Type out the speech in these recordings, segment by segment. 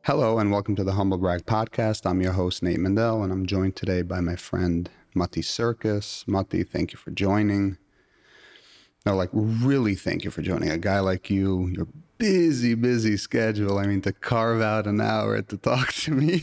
Hello and welcome to the Humble Brag Podcast. I'm your host, Nate Mendel, and I'm joined today by my friend, Matti Circus. Matti, thank you for joining. No, really thank you for joining. A guy like you, your busy schedule. I mean, to carve out an hour to talk to me.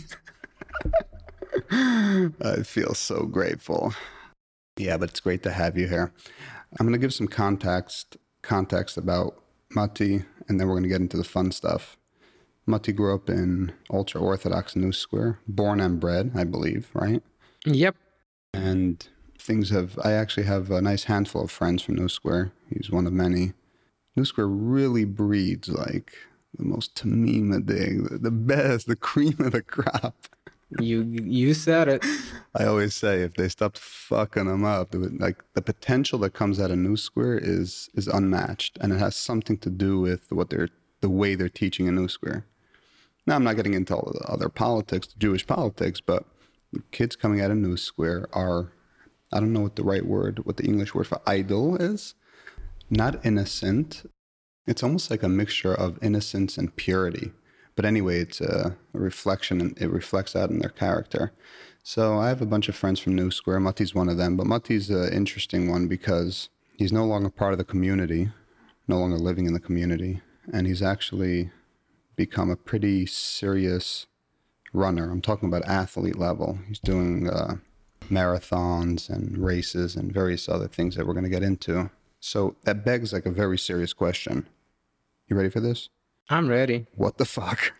I feel so grateful. Yeah, but it's great to have you here. I'm going to give some context about Matti, and then we're going to get into the fun stuff. Matti grew up in ultra-Orthodox New Square, born and bred, I believe, right? Yep. And I actually have a nice handful of friends from New Square. He's one of many. New Square really breeds like the most tamima dig, the best, the cream of the crop. You said it. I always say if they stopped fucking them up, the potential that comes out of New Square is unmatched, and it has something to do with the way they're teaching in New Square. Now, I'm not getting into all the other politics, Jewish politics, but the kids coming out of New Square are, I don't know what the English word for idle is. Not innocent. It's almost like a mixture of innocence and purity. But anyway, it's a reflection, and it reflects out in their character. So I have a bunch of friends from New Square. Matti's one of them, but Matti's an interesting one because he's no longer part of the community, no longer living in the community, and he's actually become a pretty serious runner. I'm talking about athlete level. He's doing marathons and races and various other things that we're going to get into. So that begs like a very serious question. You ready for this? I'm ready. What the fuck?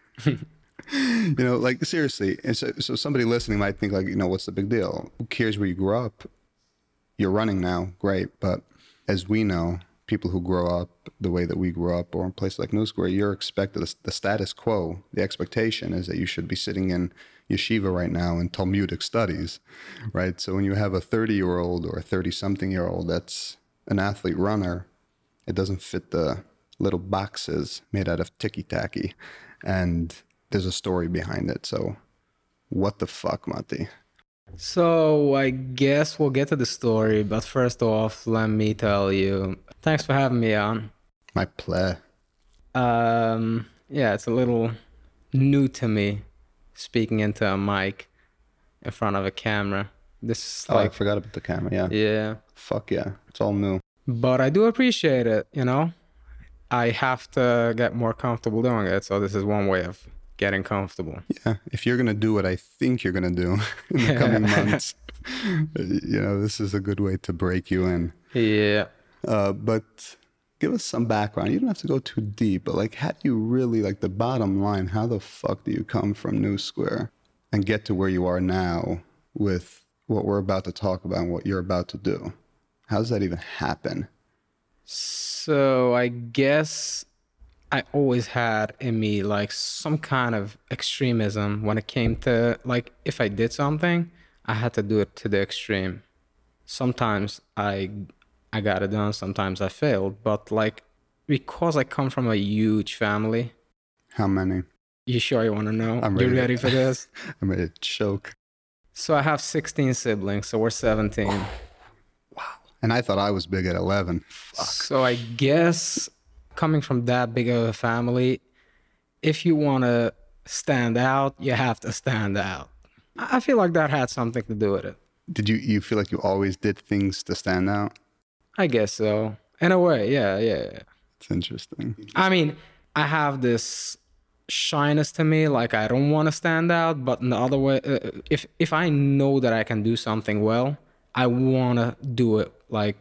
Seriously. And so somebody listening might think what's the big deal? Who cares where you grew up? You're running now. Great. But as we know, people who grow up the way that we grew up or in places like New Square, you're expected, the status quo, the expectation is that you should be sitting in yeshiva right now in Talmudic studies, right? So when you have a 30-year-old or a 30-something-year-old that's an athlete runner, it doesn't fit the little boxes made out of ticky-tacky. And there's a story behind it. So what the fuck, Matti? So I guess we'll get to the story, but first off, let me tell you, thanks for having me on. My play. Yeah, it's a little new to me speaking into a mic in front of a camera. This is I forgot about the camera, yeah. Yeah. Fuck yeah, it's all new. But I do appreciate it, I have to get more comfortable doing it, so this is one way of getting comfortable. Yeah, if you're gonna do what I think you're gonna do in the coming months, this is a good way to break you in. Yeah. But give us some background. You don't have to go too deep, but how do you really, the bottom line, how the fuck do you come from New Square and get to where you are now with what we're about to talk about and what you're about to do? How does that even happen? So I guess I always had in me some kind of extremism when it came to if I did something, I had to do it to the extreme. Sometimes I got it done, sometimes I failed, but because I come from a huge family. How many? You sure you want to know? I'm ready. You ready for this? I'm ready to choke. So I have 16 siblings, so we're 17. Wow. And I thought I was big at 11. Fuck. So I guess coming from that big of a family, if you want to stand out, you have to stand out. I feel like that had something to do with it. Did you feel like you always did things to stand out? I guess so. In a way, yeah. It's interesting. I mean, I have this shyness to me, I don't want to stand out, but in the other way, if I know that I can do something well, I want to do it.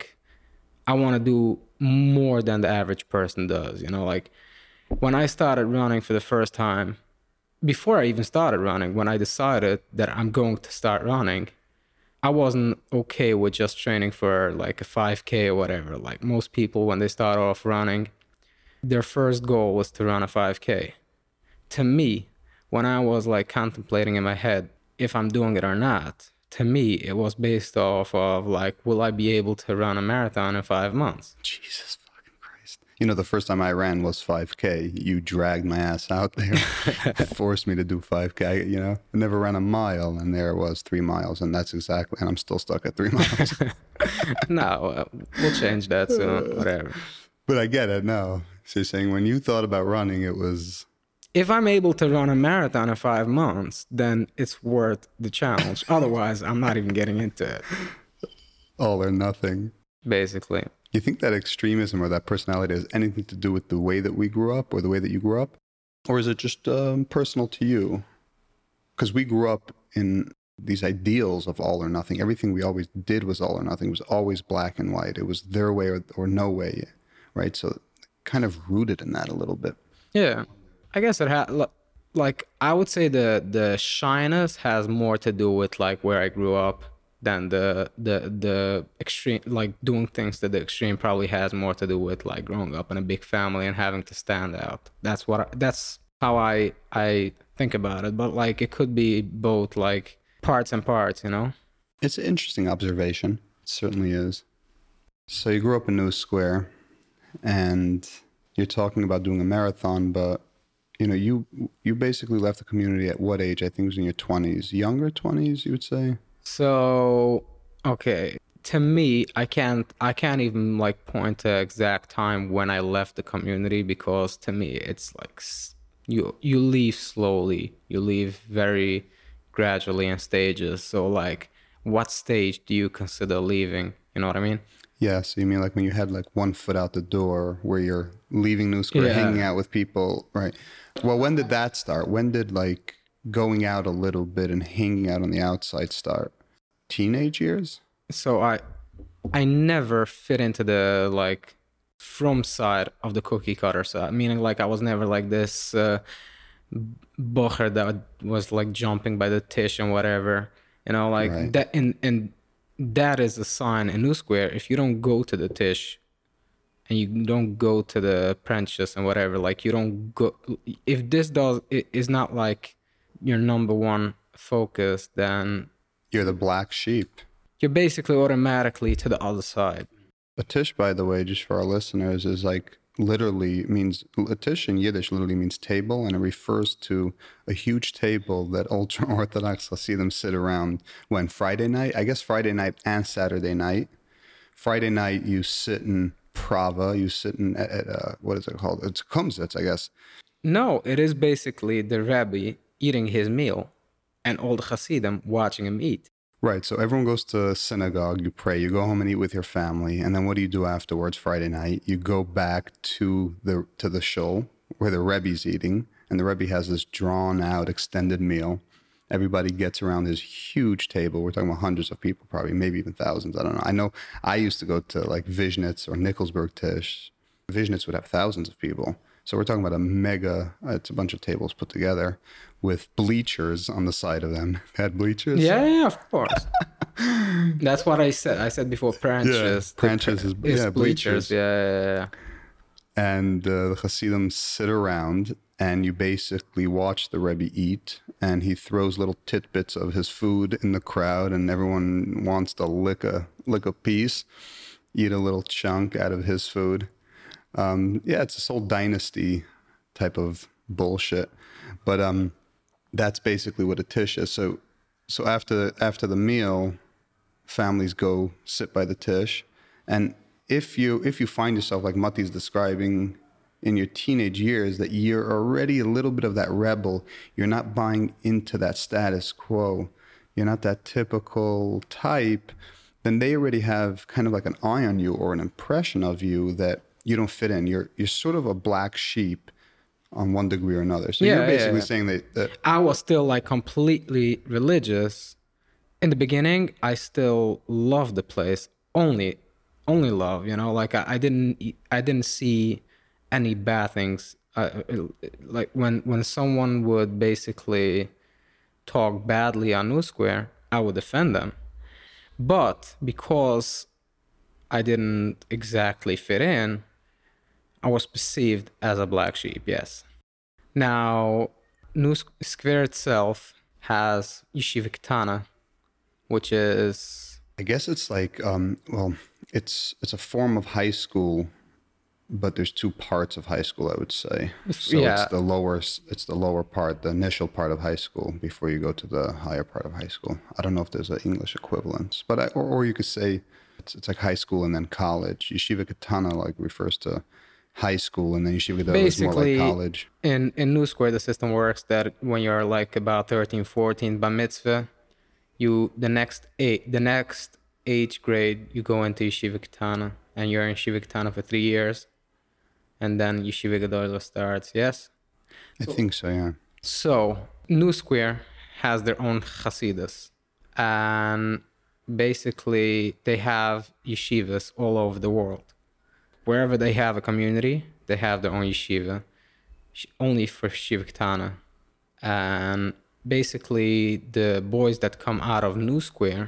I want to do more than the average person does, when I started running for the first time, before I even started running, when I decided that I'm going to start running, I wasn't okay with just training for a 5K or whatever. Most people, when they start off running, their first goal was to run a 5K. To me, when I was contemplating in my head if I'm doing it or not, to me, it was based off of will I be able to run a marathon in 5 months? Jesus fucking Christ. The first time I ran was 5K. You dragged my ass out there, forced me to do 5K, I never ran a mile, and there it was 3 miles, and I'm still stuck at 3 miles. No, we'll change that soon, whatever. But I get it now. So you're saying when you thought about running, it was If I'm able to run a marathon in 5 months, then it's worth the challenge. Otherwise, I'm not even getting into it, All or nothing. basically. You think that extremism or that personality has anything to do with the way that we grew up or the way that you grew up? Or is it just personal to you? Because we grew up in these ideals of all or nothing. Everything we always did was all or nothing. It was always black and white. It was their way or no way, right? So kind of rooted in that a little bit. Yeah, I guess it had like I would say the shyness has more to do with like where I grew up than the extreme, like doing things to the extreme probably has more to do with like growing up in a big family and having to stand out. That's how I think about it. But like it could be both, like parts and parts, you know? It's an interesting observation. It certainly is. So you grew up in New Square, and you're talking about doing a marathon, but you know, you basically left the community at what age? I think it was in your 20s, younger 20s, you would say. So, okay, to me, I can't even like point to exact time when I left the community, because to me it's like you leave slowly. You leave very gradually in stages. So like what stage do you consider leaving? You know what I mean? Yeah, so you mean like when you had like one foot out the door where you're leaving New Square, Yeah. hanging out with people, right? Well, when did that start? When did like going out a little bit and hanging out on the outside start? Teenage years? So I never fit into the like from side of the cookie cutter side, meaning like I was never like this bocher that was like jumping by the tish and whatever, you know, like Right. that. And that is a sign in New Square. If you don't go to the tish and you don't go to the Prentice and whatever, like you don't go, if this does it is not like your number one focus, then You're the black sheep. you're basically automatically to the other side. A tish, by the way, just for our listeners, is like literally means a tish in Yiddish literally means table, and it refers to a huge table that ultra Orthodox Hasidim sit around when Friday night, I guess Friday night and Saturday night. Friday night you sit in Prava, you sit in at what is it called? It's Kumsitz, I guess. No, it is basically the Rebbe eating his meal and all the Hasidim watching him eat. Right. So everyone goes to synagogue, you pray, you go home and eat with your family, and then what do you do afterwards? Friday night, you go back to the shul where the Rebbe's eating, and the Rebbe has this drawn out extended meal. Everybody gets around this huge table. We're talking about hundreds of people, probably maybe even thousands. I don't know. I know I used to go to like Vishnitz or Nicholsburg Tish. Vishnitz would have thousands of people. So we're talking about a mega, it's a bunch of tables put together with bleachers on the side of them. Had bleachers? Yeah, of course. That's what I said. I said before, Prentice. Prentice is bleachers. Yeah. And the Hasidim sit around, and you basically watch the Rebbe eat, and he throws little tidbits of his food in the crowd, and everyone wants to lick a piece, eat a little chunk out of his food. Yeah, it's this whole dynasty type of bullshit, but that's basically what a tish is. So after the meal, families go sit by the tish, and if you find yourself like Mati's describing in your teenage years, that you're already a little bit of that rebel, you're not buying into that status quo, you're not that typical type, then they already have kind of like an eye on you or an impression of you that you don't fit in. You're sort of a black sheep on one degree or another. So you're basically saying that I was still like completely religious. In the beginning, I still loved the place. Only love, you know, like I didn't see any bad things. Like when someone would basically talk badly on New Square, I would defend them. But because I didn't exactly fit in, I was perceived as a black sheep, yes. Now, New Square itself has Yeshiva Ketana, which is... I guess it's like well, it's a form of high school, but there's two parts of high school, I would say. So Yeah. it's the lower part, the initial part of high school before you go to the higher part of high school. I don't know if there's an English equivalent, but or you could say it's like high school and then college. Yeshiva Ketana like refers to high school, and then yeshiva gadol is more like Basically, college. in New Square, the system works that when you're like about 13, 14, bar mitzvah, the next age grade, you go into Yeshiva Ketana, and you're in Yeshiva Ketana for 3 years, and then Yeshiva Gadol starts, yes? I think so, yeah. So, New Square has their own Hasidus, and basically they have yeshivas all over the world. Wherever they have a community, they have their own yeshiva, only for Yeshiva Ketana. And basically, the boys that come out of New Square,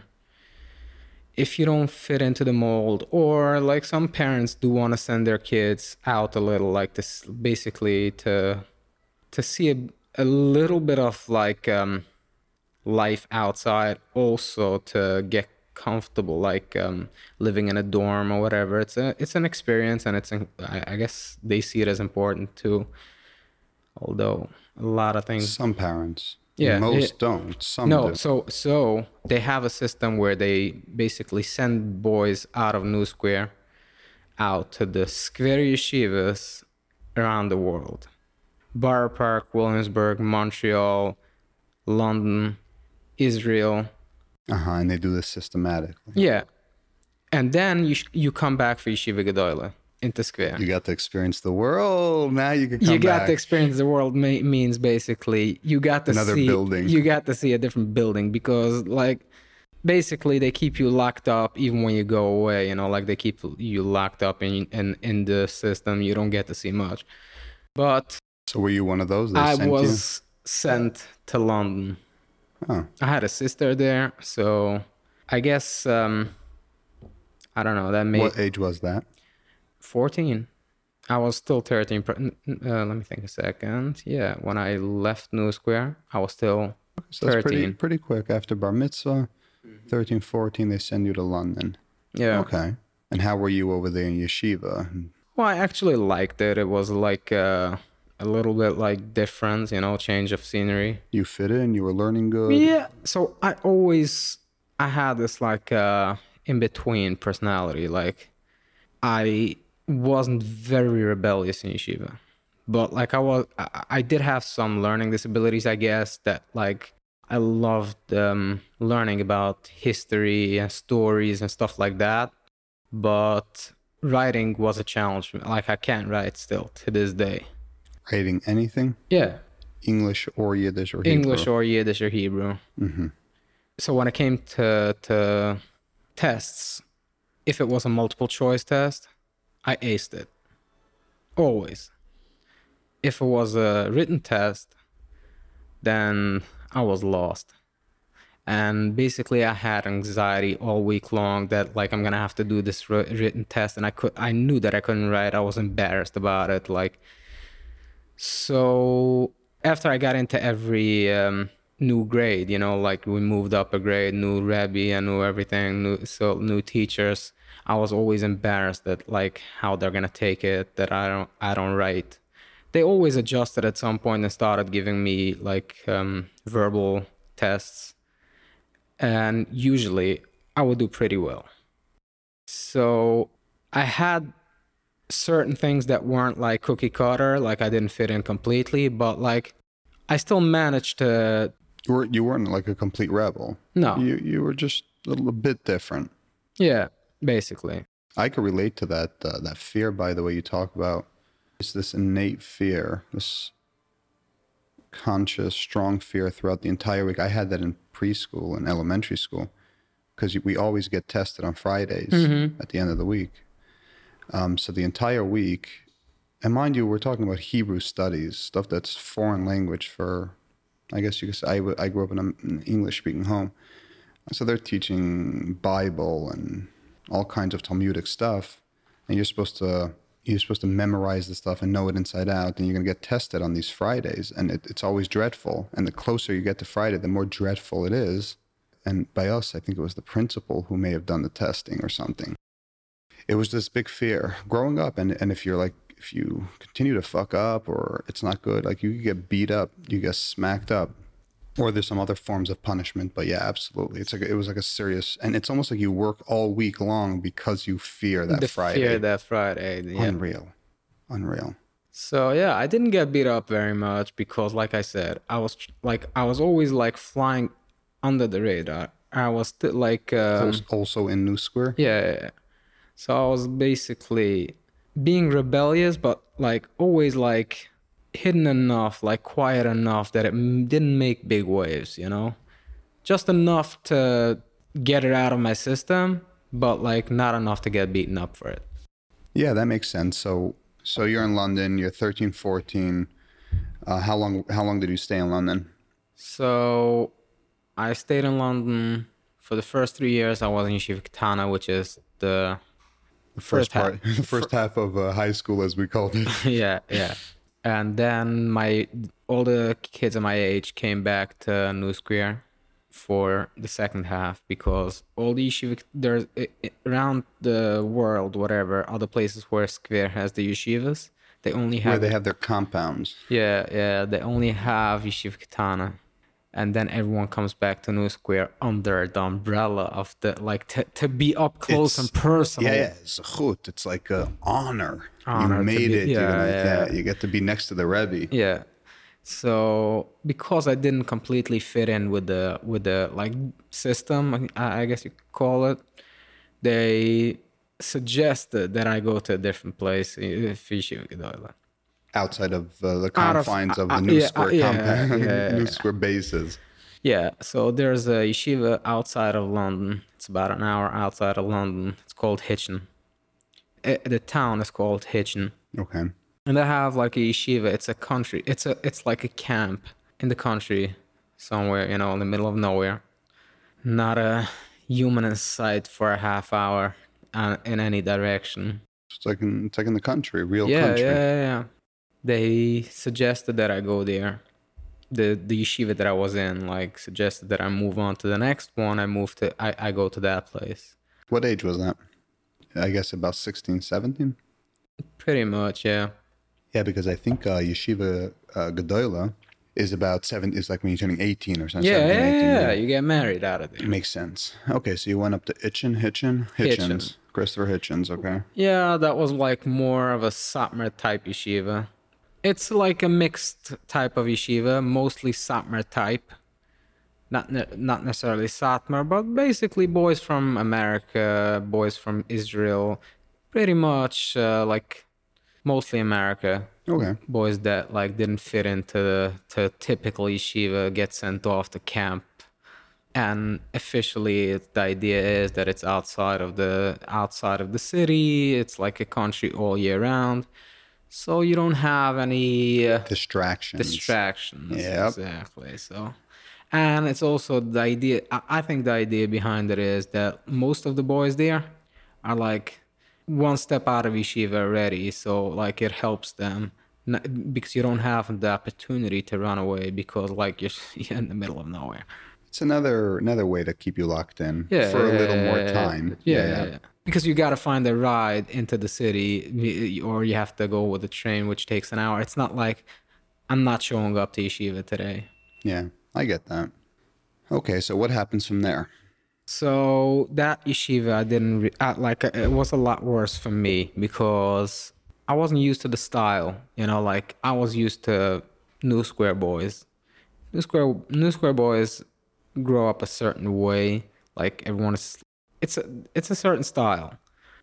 if you don't fit into the mold, or like some parents do want to send their kids out a little, like this, basically to see a little bit of like life outside, also to get comfortable, like living in a dorm or whatever. It's an experience, and I guess they see it as important too. Although a lot of things, Some parents. Yeah, Most don't. Some no, do. so they have a system where they basically send boys out of New Square out to the square yeshivas around the world. Borough Park, Williamsburg, Montreal, London, Israel. And they do this systematically. Yeah. And then you come back for Yeshiva Gedola into Square. You got to experience the world. Now you can come You got back. to experience the world means basically you got to Another see building. You got to see a different building, because like basically they keep you locked up even when you go away, you know, like they keep you locked up in the system. You don't get to see much. But So were you one of those? They I sent was sent to London. you? Oh. I had a sister there, so I guess I don't know, that made What age was that? 14. I was still 13. Let me think a second. Yeah, when I left New Square, I was still So that's 13. pretty quick. After bar mitzvah, 13, 14, they send you to London. Yeah. Okay. And how were you over there in yeshiva? Well, I actually liked it. It was like a little bit like different, you know, change of scenery. You fit in? You were learning good? Yeah. So I had this like in between personality. Like I wasn't very rebellious in yeshiva, but like I did have some learning disabilities, I guess, that like I loved learning about history and stories and stuff like that. But writing was a challenge for me. Like I can't write still to this day. Writing anything? Yeah. English or Yiddish or Hebrew? English or Yiddish or Hebrew. Mm-hmm. So when it came to tests, if it was a multiple choice test, I aced it. Always. If it was a written test, then I was lost. And basically I had anxiety all week long that like I'm gonna have to do this written test, and I knew that I couldn't write. I was embarrassed about it. Like, so after I got into every new grade, you know, like we moved up a grade, new Rebbe, I knew everything, new teachers. I was always embarrassed that like how they're gonna take it, that I don't write. They always adjusted at some point and started giving me like verbal tests, and usually I would do pretty well. So I had certain things that weren't like cookie cutter, like I didn't fit in completely, but like I still managed to. You weren't like a complete rebel. No. You were just a little bit different. Yeah, basically. I could relate to that fear, by the way, you talk about. It's this innate fear, this conscious, strong fear throughout the entire week. I had that in preschool and elementary school, because we always get tested on Fridays at the end of the week. So the entire week, and mind you, we're talking about Hebrew studies, stuff that's foreign language for, I guess you could say, I grew up in an English-speaking home. So they're teaching Bible and all kinds of Talmudic stuff, and you're supposed to memorize the stuff and know it inside out, and you're going to get tested on these Fridays, and it's always dreadful. And the closer you get to Friday, the more dreadful it is. And by us, I think it was the principal who may have done the testing or something. It was this big fear growing up, and if you continue to fuck up or it's not good, like you get beat up, you get smacked up, or there's some other forms of punishment. But yeah, absolutely, it was like a serious, and it's almost like you work all week long because you fear that Friday. Fear that Friday. Yeah. Unreal. Unreal. So yeah, I didn't get beat up very much because, like I said, I was always like flying under the radar. I was still like Also in New Square. yeah, yeah, yeah. So I was basically being rebellious, but like always like hidden enough, like quiet enough that it didn't make big waves, you know? Just enough to get it out of my system, but like not enough to get beaten up for it. Yeah, that makes sense. So you're in London, you're 13, 14. How long did you stay in London? So I stayed in London for the first 3 years. I was in Yeshiva Katana, which is the The first first half. part, the first half of high school, as we called it. Yeah, yeah. And then all the kids of my age came back to New Square for the second half because all the yeshiva around the world, whatever other places where Square has the yeshivas, they only Where have they have their compounds. yeah, they only have Yeshiva Katana. And then everyone comes back to New Square under the umbrella of the like to be up close and personal. Yeah, it's a chut. It's like an honor. Honor You to made be- it. You get to be next to the Rebbe. Yeah. So because I didn't completely fit in with the like system, I guess you could call it, they suggested that I go to a different place, Yeshiva Gedola. Outside of the Out of- confines of the New yeah, Square yeah, compound, yeah. New Square bases. Yeah, so there's a yeshiva outside of London. It's about an hour outside of London. It's called Hitchin. The town is called Hitchin. Okay. And they have like a yeshiva. It's a country. It's like a camp in the country somewhere, you know, in the middle of nowhere. Not a human in sight for a half hour in any direction. It's like in the country, real Yeah, country. yeah. They suggested that I go there. The yeshiva that I was in like suggested that I move on to the next one. I go to that place. What age was that? I guess about 16, 17? Pretty much, yeah. Yeah, because I think Yeshiva Gedola is about 7, is like when you're turning 18 or something. Yeah, 17, 18, yeah. You get married out of there. Makes sense. Okay, so you went up to Hitchens. Christopher Hitchens, okay. Yeah, that was like more of a Satmar type yeshiva. It's like a mixed type of yeshiva, mostly Satmar type. Not necessarily Satmar, but basically boys from America, boys from Israel, pretty much like mostly America. Okay. Boys that like didn't fit into the typical yeshiva, get sent off to camp. And officially the idea is that it's outside of the city. It's like a country all year round. So you don't have any Distractions. Yep. Exactly. So, and it's also the idea. I think the idea behind it is that most of the boys there are like one step out of yeshiva already. So like it helps them because you don't have the opportunity to run away because like you're in the middle of nowhere. It's another way to keep you locked in for a little more time. Yeah. Because you got to find a ride into the city or you have to go with a train, which takes an hour. It's not like I'm not showing up to yeshiva today. Yeah, I get that. Okay, so what happens from there? So that yeshiva, I didn't it was a lot worse for me because I wasn't used to the style, you know, like I was used to New Square boys. New Square boys grow up a certain way. Like everyone is, it's a certain style,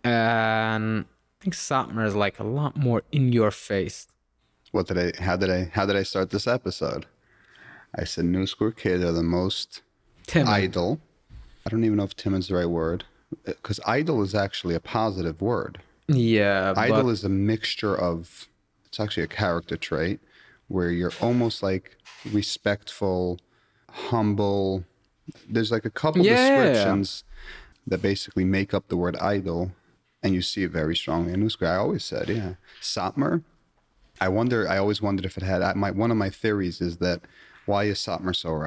and I think Satmar is like a lot more in your face. How did I start this episode? I said New Square kids are the most Timid. idle. I don't even know if timid is the right word, because idle is actually a positive word. Yeah, Idle is a mixture of, it's actually a character trait where you're almost like respectful, humble. There's like a couple descriptions that basically make up the word idle, and you see it very strongly in New Square. I always said, yeah. Satmar, I always wondered if it had, one of my theories is that why is Satmar so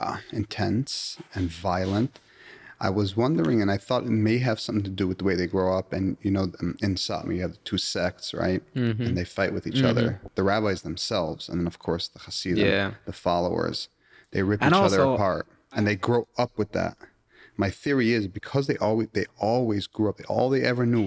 intense and violent? I was wondering, and I thought it may have something to do with the way they grow up. And, you know, in Satmar, you have the two sects, right? Mm-hmm. And they fight with each other. The rabbis themselves, and then, of course, the Hasidim, the followers. They rip each other apart. And they grow up with that. My theory is because they always grew up, all they ever knew was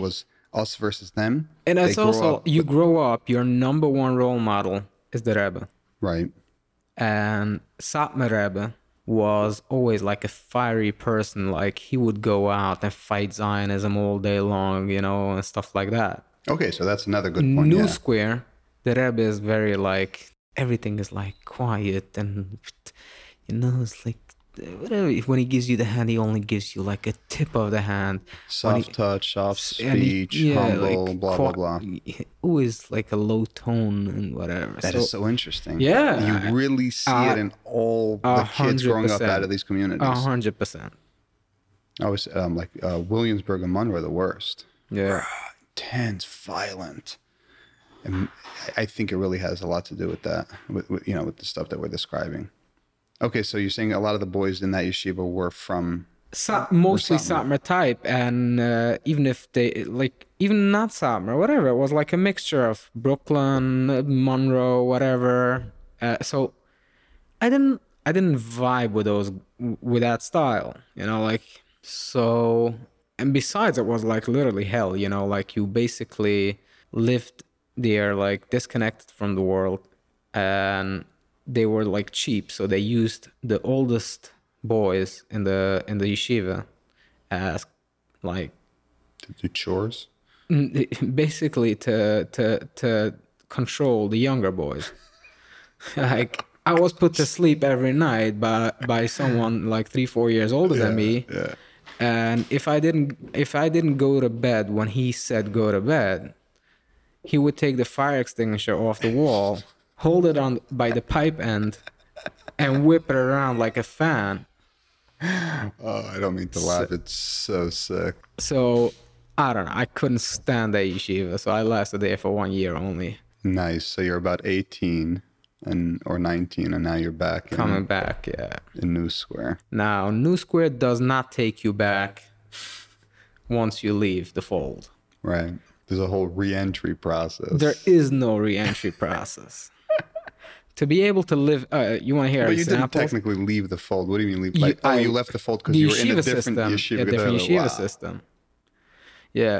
Us versus them. And They it's grow also up you grow up. Your number one role model is the Rebbe, right. and Satmar Rebbe was always like a fiery person. Like he would go out and fight Zionism all day long, you know, and stuff like that. Okay, so that's another good point. New Yeah. Square, the Rebbe is very like everything is like quiet and you know it's like whatever. When he gives you the hand, he only gives you like a tip of the hand. Soft touch, soft And speech, humble, blah blah blah. Always like a low tone and whatever. That is so interesting. Yeah. You really see it in all the kids growing up out of these communities. 100%. I was like Williamsburg and Monroe are the worst. Yeah. Intense, violent. And I think it really has a lot to do with that, with the stuff that we're describing. Okay, so you're saying a lot of the boys in that yeshiva were from... Mostly Satmar type, and even if they, like, even not Satmar, whatever, it was like a mixture of Brooklyn, Monroe, whatever. So I didn't vibe with that style, you know, like, so, and besides it was like literally hell, you know, like you basically lived there like disconnected from the world, and they were like cheap, so they used the oldest boys in the yeshiva as like to do chores, basically to control the younger boys. Like I was put to sleep every night by someone like 3-4 years older than me. Yeah. And if I didn't go to bed when he said go to bed, he would take the fire extinguisher off the wall, hold it on by the pipe end, and whip it around like a fan. Oh, I don't mean to laugh. It's so sick. So I don't know. I couldn't stand that yeshiva, so I lasted there for 1 year only. Nice. So you're about 18 or 19, and now you're back. Coming back, yeah. In New Square. Now, New Square does not take you back once you leave the fold. Right. There's a whole re-entry process. There is no re-entry process. To be able to live, you want to hear But examples? you didn't technically leave the fold. What do you mean leave? Like, you left the fold because you were in a different yeshiva. A different yeshiva Wow. system. Yeah.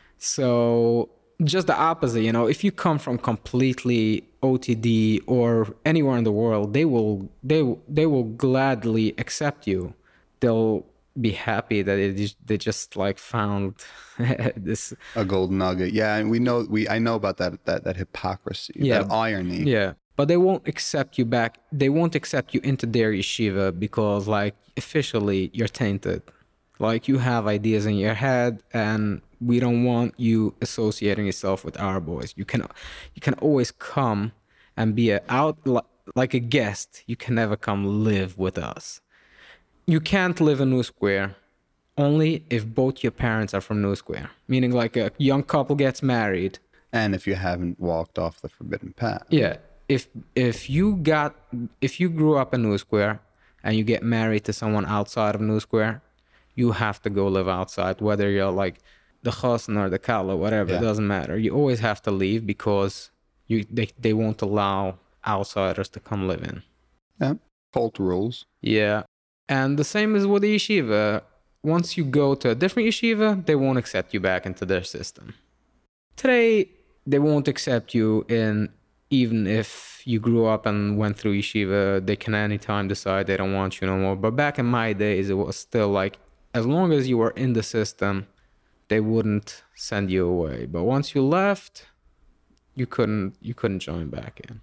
So just the opposite, you know, if you come from completely OTD or anywhere in the world, they will gladly accept you. They'll be happy that they just like found this a gold nugget. Yeah, and I know about that hypocrisy, that irony. Yeah. But they won't accept you back. They won't accept you into their yeshiva because like officially you're tainted. Like you have ideas in your head and we don't want you associating yourself with our boys. You can always come and be like a guest. You can never come live with us. You can't live in New Square only if both your parents are from New Square. Meaning like a young couple gets married. And if you haven't walked off the forbidden path. Yeah. If you grew up in New Square and you get married to someone outside of New Square, you have to go live outside, whether you're like the chassan or the kala, whatever, It doesn't matter. You always have to leave because they won't allow outsiders to come live in. Yeah, cult rules. Yeah, and the same is with the yeshiva. Once you go to a different yeshiva, they won't accept you back into their system. Today, they won't accept you in. Even if you grew up and went through yeshiva, they can anytime decide they don't want you no more. But back in my days, it was still like, as long as you were in the system, they wouldn't send you away. But once you left, you couldn't join back in.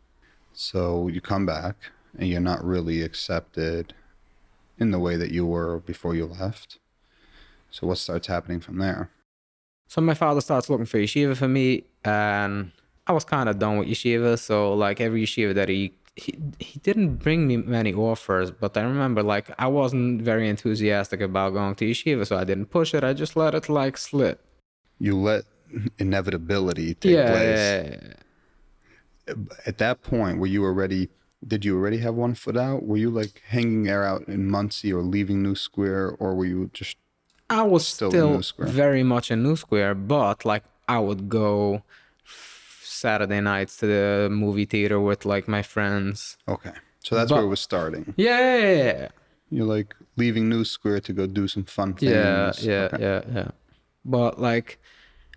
So you come back and you're not really accepted in the way that you were before you left. So what starts happening from there? So my father starts looking for yeshiva for me, and I was kind of done with yeshiva, so like every yeshiva that he didn't bring me many offers, but I remember like I wasn't very enthusiastic about going to yeshiva, so I didn't push it. I just let it like slip. You let inevitability take place. Yeah. At that point, did you already have one foot out? Were you like hanging there out in Muncie or leaving New Square, or were you just I was still very much in New Square, but like I would go Saturday nights to the movie theater with like my friends. Okay. So that's where it was starting. Yeah. You're like leaving New Square to go do some fun things. Yeah. But like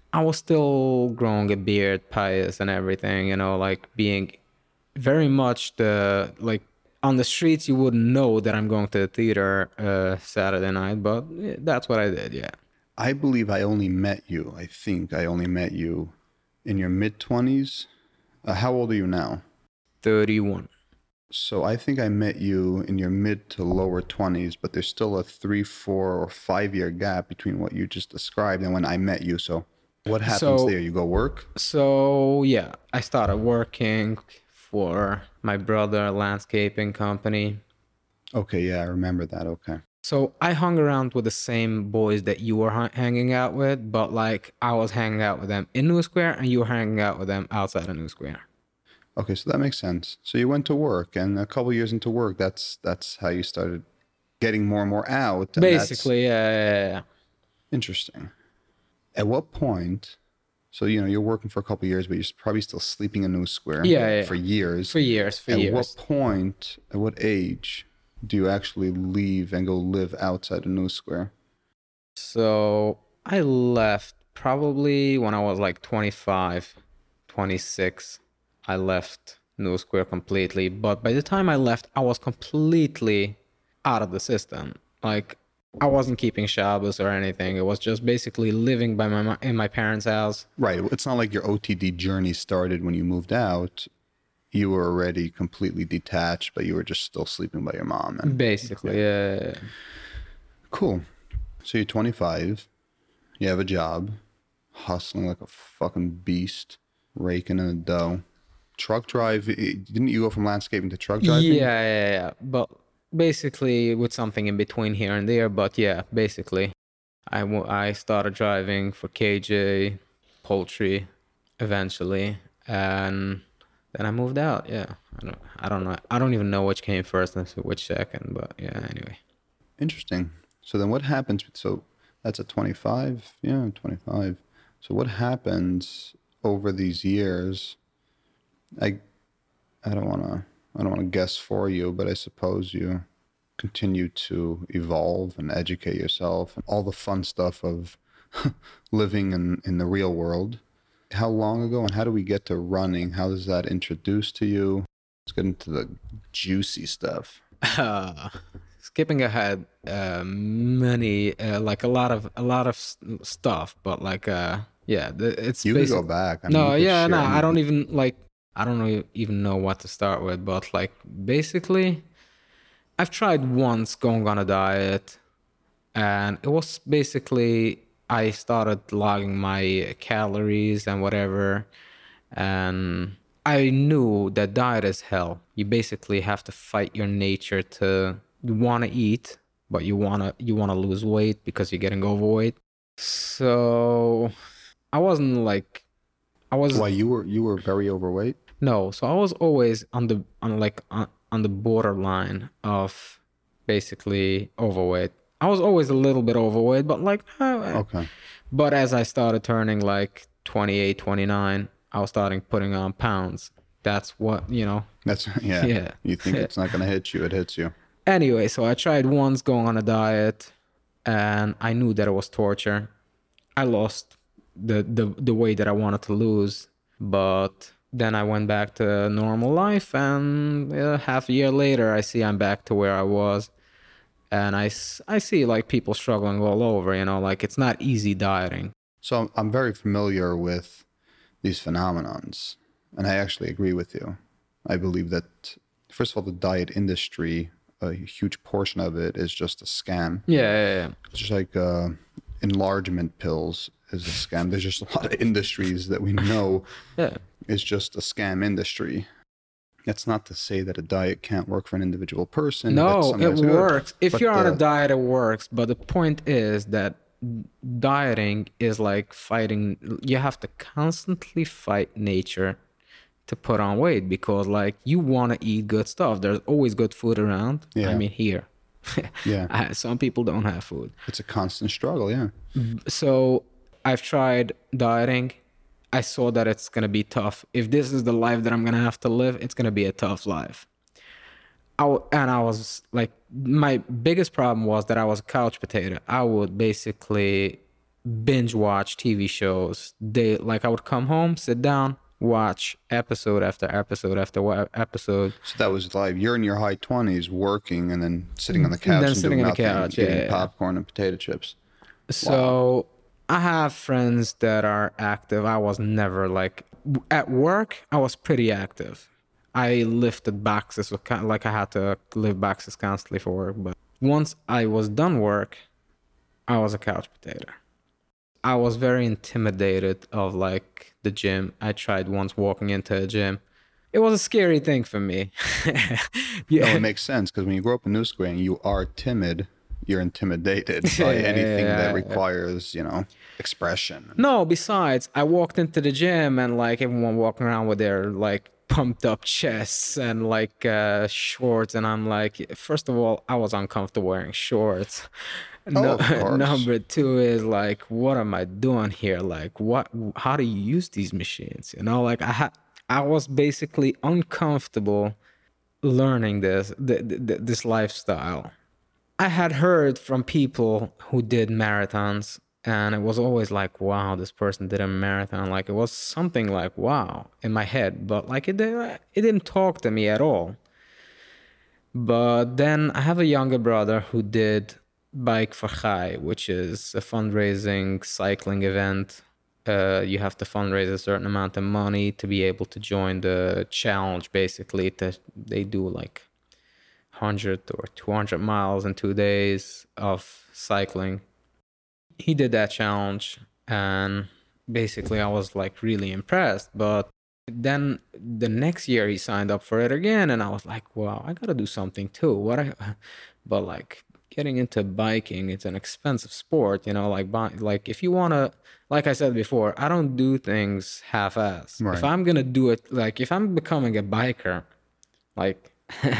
I was still growing a beard, pious and everything, you know, like being very much the like on the streets you wouldn't know that I'm going to the theater Saturday night, but that's what I did, yeah. I believe I only met you. I think I only met you in your mid 20s. How old are you now? 31. So I think I met you in your mid to lower 20s, but there's still a 3, 4, or 5 year gap between what you just described and when I met you. So what happens So there? You go work? so yeah, I started working for my brother landscaping company. Okay, yeah, I remember that. Okay. So I hung around with the same boys that you were hanging out with, but like I was hanging out with them in New Square and you were hanging out with them outside of New Square. Okay, so that makes sense. So you went to work, and a couple years into work, that's how you started getting more and more out, and that's Basically, yeah. interesting. At what point? So you're working for a couple years, but you're probably still sleeping in New Square Yeah. for years. For years, for At years. what point? At what age do you actually leave and go live outside of New Square? So I left probably when I was like 25, 26. I left New Square completely. But by the time I left, I was completely out of the system. Like I wasn't keeping Shabbos or anything. It was just basically living by in my parents' house. Right. It's not like your OTD journey started when you moved out. You were already completely detached, but you were just still sleeping by your mom. And Basically, yeah. cool. So you're 25. You have a job, hustling like a fucking beast, raking in the dough. Truck drive. Didn't you go from landscaping to truck driving? Yeah. But basically with something in between here and there. But yeah, basically. I started driving for KJ, poultry, eventually, and then I moved out. Yeah, I don't know. I don't even know which came first and which second. But yeah, anyway. Interesting. So then what happens? So that's at 25. Yeah, 25. So what happens over these years? I I don't want to guess for you, but I suppose you continue to evolve and educate yourself and all the fun stuff of living in the real world. How long ago and how do we get to running? How does that introduce to you? Let's get into the juicy stuff. Uh, skipping ahead, many like a lot of stuff, but like yeah, it's You could go basically back. I mean, no, you could yeah, no, share I don't anything. even like I don't know even know what to start with, but like basically, I've tried once going on a diet, and it was basically I started logging my calories and whatever, and I knew that diet is hell. You basically have to fight your nature to you want to eat, but you want to lose weight because you're getting overweight. So I wasn't like I was Why you were very overweight? no, so I was always on the borderline of basically overweight. I was always a little bit overweight, but like Okay. but as I started turning like 28, 29, I was starting putting on pounds. That's what, That's yeah. yeah. You think it's not gonna hit you, it hits you. Anyway, so I tried once going on a diet and I knew that it was torture. I lost the weight that I wanted to lose, but then I went back to normal life, and half a year later, I see I'm back to where I was, and I see like people struggling all over. Like it's not easy dieting. So I'm very familiar with these phenomenons, and I actually agree with you. I believe that first of all, the diet industry, a huge portion of it is just a scam. Yeah. It's just like enlargement pills is a scam. There's just a lot of industries that we know Yeah. is just a scam industry. That's not to say that a diet can't work for an individual person. That No, some it guys are good. works. If But you're on a diet, it works. But the point is that dieting is like fighting. You have to constantly fight nature to put on weight because, like, you want to eat good stuff. There's always good food around. I Yeah. mean, here. Yeah, Some people don't have food. it's a constant struggle. Yeah. So I've tried dieting. I saw that it's going to be tough. If this is the life that I'm going to have to live, it's going to be a tough life. And I was like, my biggest problem was that I was a couch potato. I would basically binge watch TV shows. I would come home, sit down, watch episode after episode after episode. So that was live. You're in your high 20s working and then sitting on the And couch then and sitting doing on the nothing, couch, yeah, eating yeah. popcorn and potato chips. So I have friends that are active. I was never like at work. I was pretty active. I lifted boxes, like I had to lift boxes constantly for work. But once I was done work, I was a couch potato. I was very intimidated of like the gym. I tried once walking into a gym. It was a scary thing for me. No, it makes sense because when you grow up in New Square and you are timid, you're intimidated by anything that requires, expression. No, besides, I walked into the gym and like everyone walking around with their like pumped up chests and like shorts, and I'm like, first of all, I was uncomfortable wearing shorts. Of course. Number two is like, what am I doing here? Like, how do you use these machines? Like I was basically uncomfortable learning this lifestyle. I had heard from people who did marathons, and it was always like, wow, this person did a marathon. Like it was something like, wow, in my head, but like it didn't talk to me at all. But then I have a younger brother who did Bike for Chai, which is a fundraising cycling event. You have to fundraise a certain amount of money to be able to join the challenge. Basically, they do like 100 or 200 miles in 2 days of cycling. He did that challenge, and basically I was like really impressed. But then the next year he signed up for it again, and I was like, wow, I gotta do something too. But like getting into biking, it's an expensive sport, like if you want to, like I said before, I don't do things half-ass. Right. If I'm gonna do it, like if I'm becoming a biker, like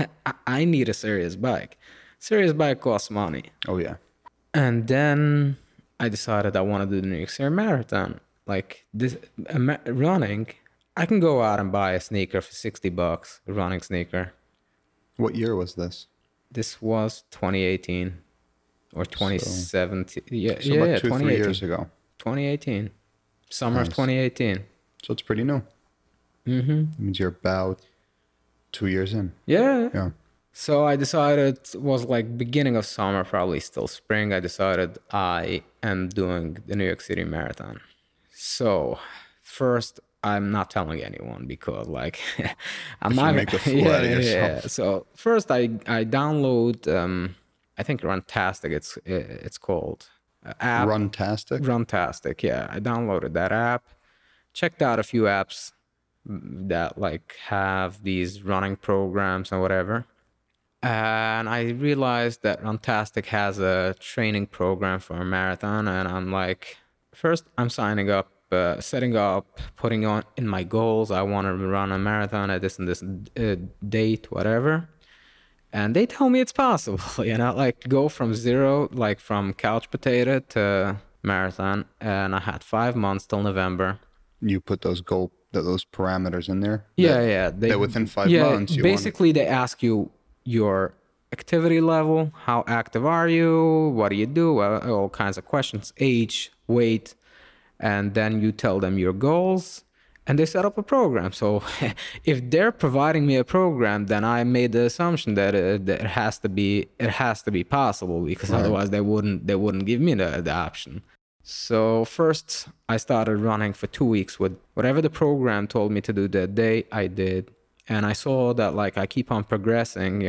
I need a serious bike. Serious bike costs money. Oh, yeah. And then I decided I want to do the New York City Marathon. Like this running, I can go out and buy a sneaker for $60, a running sneaker. What year was this? This was 2018 or 2017. So about 2-3 years ago. 2018. Summer of Nice. 2018. So it's pretty new. Mm-hmm. It means you're about 2 years in. Yeah. Yeah. So I decided, it was like beginning of summer, probably still spring. I decided I am doing the New York City Marathon. So first, I'm not telling anyone because like I'm not make a fool out of yourself. Yeah. So first, I download I think Runtastic. It's called app. Runtastic? Runtastic. Yeah, I downloaded that app. Checked out a few apps that like have these running programs and whatever. And I realized that Runtastic has a training program for a marathon, and I'm like, first I'm signing up, setting up, putting on in my goals. I want to run a marathon at this and this date, whatever. And they tell me it's possible, like go from zero, like from couch potato to marathon. And I had 5 months till November. You put those parameters in there? Yeah. That within 5 months you basically they ask you your activity level, how active are you, what do you do, all kinds of questions, age, weight, and then you tell them your goals, and they set up a program. So if they're providing me a program, then I made the assumption that it has to be possible, because otherwise they wouldn't give me the option. So first I started running for 2 weeks with whatever the program told me to do that day. I did. And I saw that like I keep on progressing,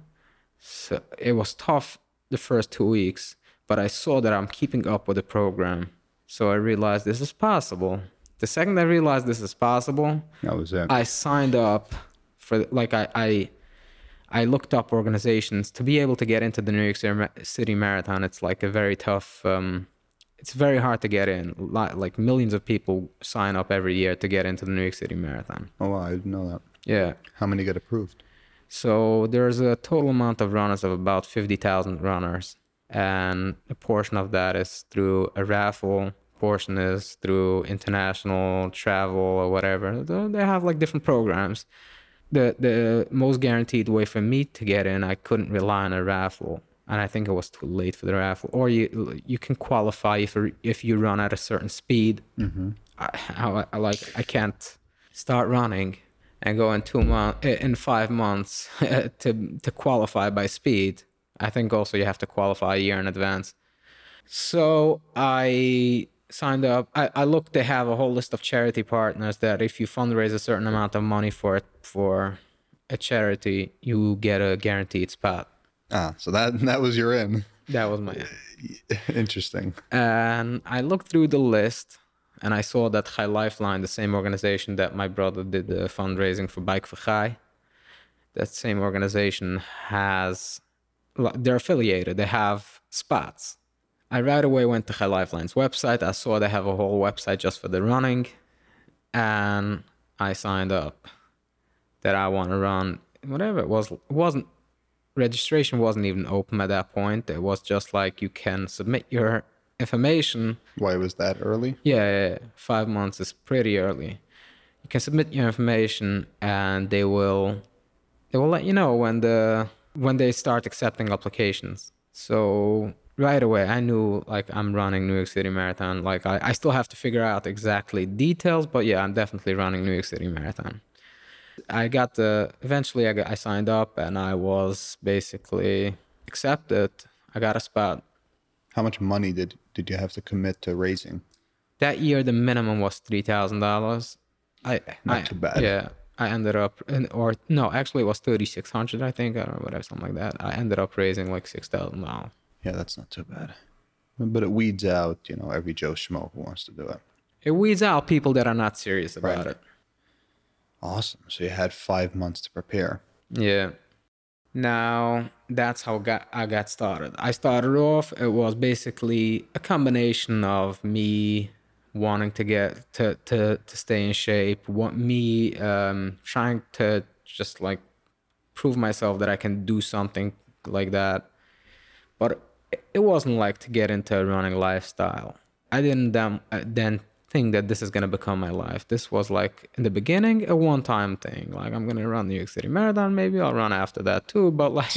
So it was tough the first 2 weeks, but I saw that I'm keeping up with the program. So I realized this is possible. The second I realized this is possible, that was it. I signed up for like I looked up organizations to be able to get into the New York City Marathon. It's like a very tough. It's very hard to get in. Like millions of people sign up every year to get into the New York City Marathon. Oh, wow, I didn't know that. Yeah. How many get approved? So there's a total amount of runners of about 50,000 runners. And a portion of that is through a raffle. Portion is through international travel or whatever. They have like different programs. The most guaranteed way for me to get in, I couldn't rely on a raffle. and I think it was too late for the raffle. Or you can qualify if you run at a certain speed. I can't start running and go in 5 months to qualify by speed. I think also you have to qualify a year in advance. So I signed up. I looked. They have a whole list of charity partners that if you fundraise a certain amount of money for a charity, you get a guaranteed spot. So that was your in. That was my Interesting. And I looked through the list, and I saw that Chai Lifeline, the same organization that my brother did the fundraising for Bike for Chai, that same organization they're affiliated. They have spots. I right away went to Chai Lifeline's website. I saw they have a whole website just for the running, and I signed up that I want to run whatever it was. It wasn't registration wasn't even open at that point. It was just like you can submit your information. Why was that early? Yeah, 5 months is pretty early. You can submit your information, and they will let you know when they start accepting applications. So right away, I knew like I'm running New York City Marathon. Like I still have to figure out exactly details, but yeah, I'm definitely running New York City Marathon. Eventually I signed up, and I was basically accepted. I got a spot. How much money did you have to commit to raising? That year, the minimum was $3,000. Not too bad. Yeah, I ended up, actually it was 3,600, I think, or whatever, something like that. I ended up raising like $6,000. Yeah, that's not too bad. But it weeds out, every Joe Schmo who wants to do it. It weeds out people that are not serious about it. Awesome. So you had 5 months to prepare. Yeah. Now, that's how I got started. I started off, it was basically a combination of me wanting to get to stay in shape, trying to just like prove myself that I can do something like that. But it wasn't like to get into a running lifestyle. I didn't then think that this is going to become my life. This was like in the beginning a one-time thing. Like I'm going to run New York City Marathon. Maybe I'll run after that too. But like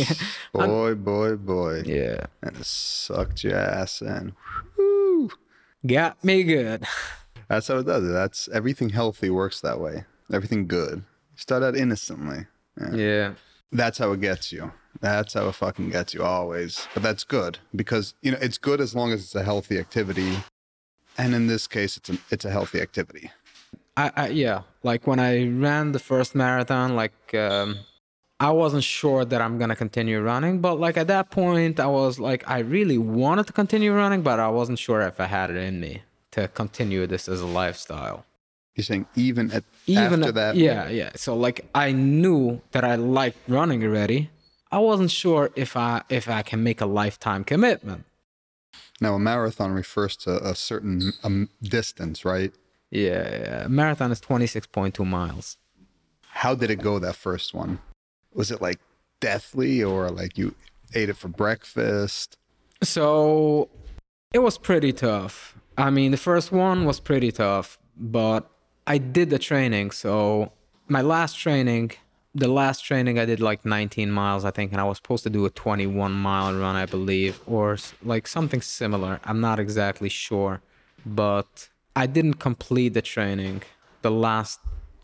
boy. Yeah. And it sucked your ass in. Woo. Got me good. That's how it does it. That's everything healthy works that way. Everything good. Start out innocently. Yeah. That's how it gets you. That's how it fucking gets you always. But that's good because it's good as long as it's a healthy activity. And in this case, it's a healthy activity. Yeah. Like when I ran the first marathon, like I wasn't sure that I'm gonna continue running, but like at that point, I was like, I really wanted to continue running, but I wasn't sure if I had it in me to continue this as a lifestyle. You're saying after that? Yeah. So like I knew that I liked running already. I wasn't sure if I can make a lifetime commitment. Now, a marathon refers to a certain distance, right? Yeah. Marathon is 26.2 miles. How did it go, that first one? Was it like deathly or like you ate it for breakfast? So it was pretty tough. I mean, the first one was pretty tough, but I did the training. So the last training I did like 19 miles, I think, and I was supposed to do a 21-mile run, I believe, or like something similar. I'm not exactly sure, but I didn't complete the training. The last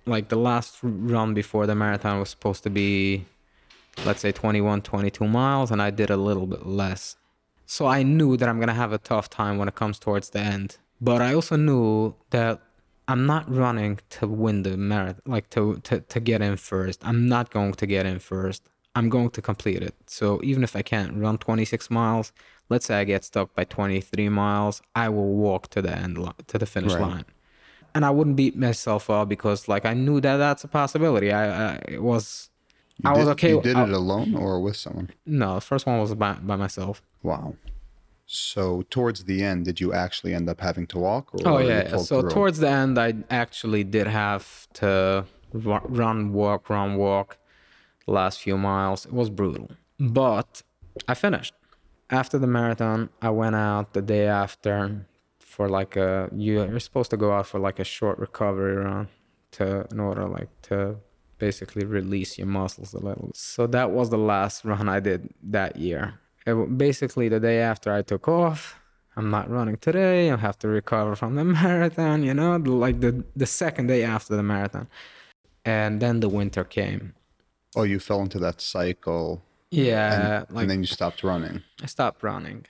run before the marathon was supposed to be, let's say 21, 22 miles, and I did a little bit less. So I knew that I'm going to have a tough time when it comes towards the end. But I also knew that I'm not running to win the marathon, like to get in first. I'm not going to get in first. I'm going to complete it. So even if I can't run 26 miles, let's say I get stuck by 23 miles, I will walk to the end, to the finish line. And I wouldn't beat myself up because like I knew that that's a possibility. I was okay. You did it alone or with someone? No, the first one was by myself. Wow. So towards the end, did you actually end up having to walk? So towards the end, I actually did have to run, walk the last few miles. It was brutal, but I finished. After the marathon, I went out the day after for like you're supposed to go out for like a short recovery run in order to basically release your muscles a little. So that was the last run I did that year. Basically, the day after I took off, I'm not running today. I have to recover from the marathon, like the second day after the marathon. And then the winter came. Oh, you fell into that cycle. Yeah, And then you stopped running. I stopped running.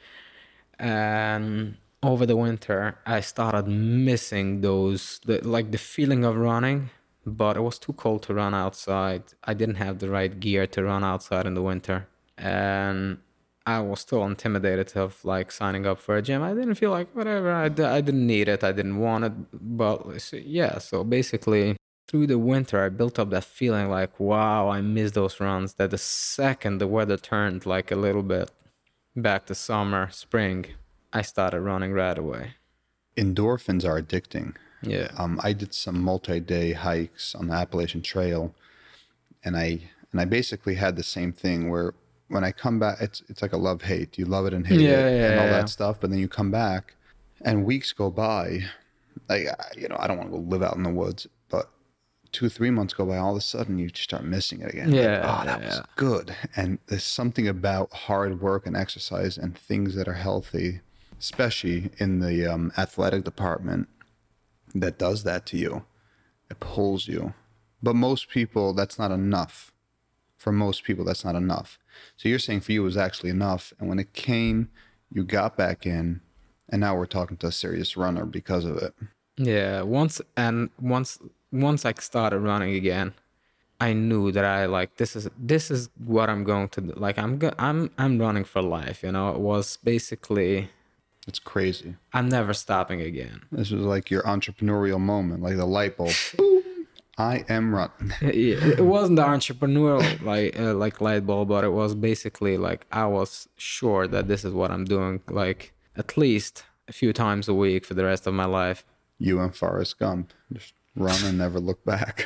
And over the winter, I started missing the feeling of running, but it was too cold to run outside. I didn't have the right gear to run outside in the winter. And I was still intimidated of like signing up for a gym. I didn't feel like whatever. I didn't need it. I didn't want it. But yeah, so basically through the winter, I built up that feeling like, wow, I miss those runs. That the second the weather turned like a little bit back to summer, spring, I started running right away. Endorphins are addicting. Yeah. I did some multi-day hikes on the Appalachian Trail, and I basically had the same thing where when I come back, it's like a love-hate. You love it and hate it and all that stuff, but then you come back and weeks go by. Like, I don't want to go live out in the woods, but 2-3 months go by, all of a sudden you just start missing it again. Yeah. Like, that was good. And there's something about hard work and exercise and things that are healthy, especially in the athletic department, that does that to you. It pulls you. But most people, that's not enough. For most people, that's not enough. So you're saying for you it was actually enough. And when it came, you got back in, and now we're talking to a serious runner because of it. Yeah. Once I started running again, I knew that I like this is what I'm going to do. Like I'm running for life. It was basically. It's crazy. I'm never stopping again. This was like your entrepreneurial moment, like the light bulb. Boom. I am running. It wasn't the entrepreneurial like light bulb, but it was basically like I was sure that this is what I'm doing, like at least a few times a week for the rest of my life. You and Forrest Gump, just run and never look back.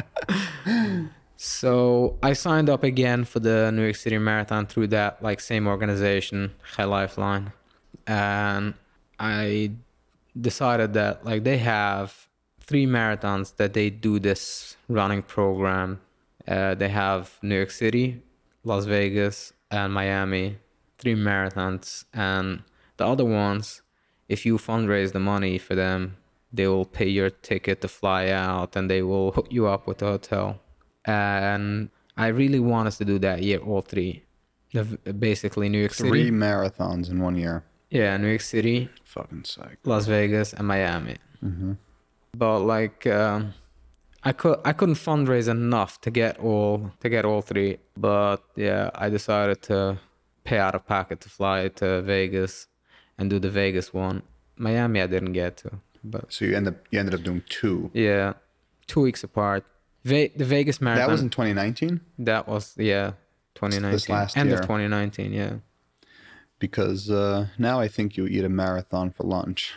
So I signed up again for the New York City Marathon through that like same organization, High Lifeline, and I decided that like they have 3 marathons that they do this running program. They have New York City, Las Vegas, and Miami, 3 marathons, and the other ones, if you fundraise the money for them, they will pay your ticket to fly out and they will hook you up with a hotel. And I really wanted to do that year, all 3. Basically New York City. 3 marathons in 1 year. Yeah, New York City, Fucking psych. Las Vegas, and Miami. Mm-hmm. But like I couldn't fundraise enough to get all 3. But yeah, I decided to pay out of pocket to fly to Vegas and do the Vegas one. Miami I didn't get to. But so you ended up doing 2. Yeah, 2 weeks apart. The Vegas Marathon. That was in 2019? That was 2019. This last End year. of 2019, yeah. Because now I think you eat a marathon for lunch.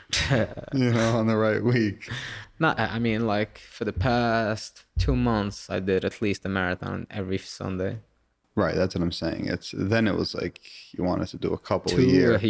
On the right week. I mean, like for the past 2 months, I did at least a marathon every Sunday. Right, that's what I'm saying. Then it was like you wanted to do a couple a year,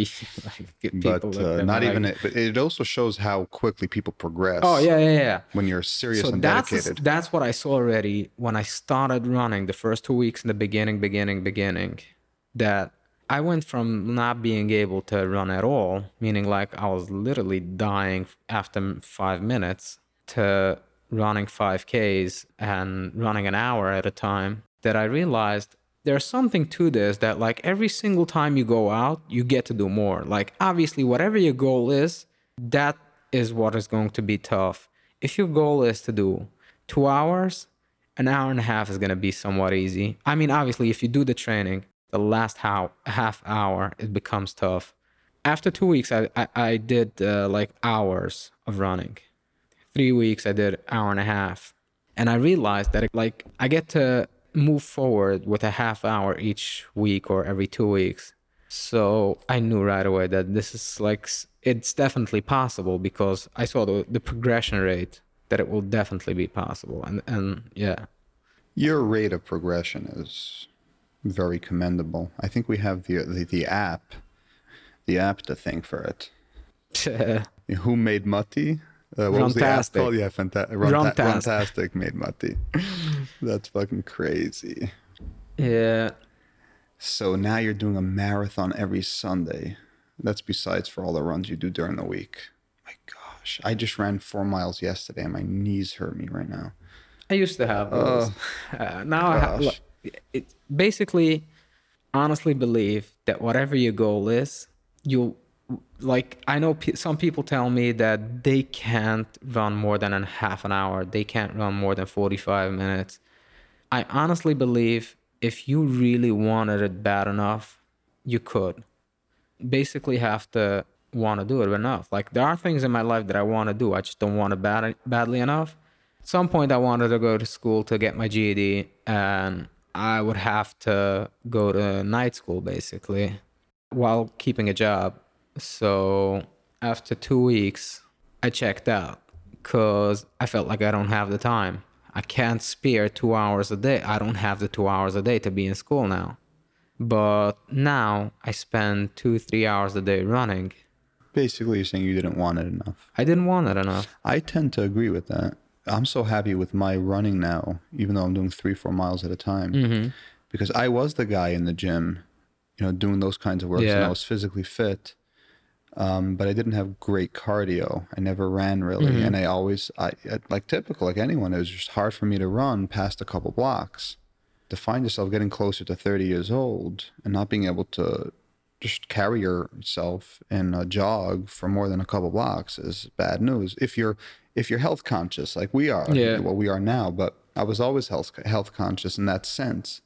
but not even. But it also shows how quickly people progress. Oh yeah. When you're serious and dedicated. dedicated. That's what I saw already when I started running the first 2 weeks in the beginning. That I went from not being able to run at all, meaning like I was literally dying after 5 minutes, to running 5Ks and running an hour at a time. That I realized there's something to this, that like every single time you go out, you get to do more. Like obviously whatever your goal is, that is what is going to be tough. If your goal is to do 2 hours, an hour and a half is going to be somewhat easy. I mean, obviously if you do the training, the last half hour, it becomes tough. After 2 weeks, I did like hours of running. 3 weeks, I did hour and a half. And I realized that I get to move forward with a half hour each week or every 2 weeks. So I knew right away that this is like, it's definitely possible, because I saw the progression rate, that it will definitely be possible. And yeah. Your rate of progression is very commendable. I think we have the app to thank for it. Who made Matti? What was the app called? Yeah, Runtastic made Matti. That's fucking crazy. Yeah. So now you're doing a marathon every Sunday. That's besides for all the runs you do during the week. My gosh, I just ran 4 miles yesterday and my knees hurt me right now. I used to have those. Now I have. Gosh. It basically, honestly believe that whatever your goal is, you'll like. I know some people tell me that they can't run more than a half an hour. They can't run more than 45 minutes. I honestly believe if you really wanted it bad enough, you could. Basically, have to want to do it enough. Like there are things in my life that I want to do. I just don't want it badly enough. At some point, I wanted to go to school to get my GED, and I would have to go to night school basically while keeping a job. So after 2 weeks, I checked out because I felt like I don't have the time. I can't spare 2 hours a day. I don't have the 2 hours a day to be in school now. But now I spend 2-3 hours a day running. Basically, you're saying you didn't want it enough. I didn't want it enough. I tend to agree with that. I'm so happy with my running now, even though I'm doing 3-4 miles at a time, because I was the guy in the gym, doing those kinds of works, and I was physically fit, but I didn't have great cardio. I never ran really, and I like typical, like anyone, it was just hard for me to run past a couple blocks. To find yourself getting closer to 30 years old and not being able to just carry yourself in a jog for more than a couple blocks is bad news. If you're health conscious, like we are, well, we are now, but I was always health conscious in that sense.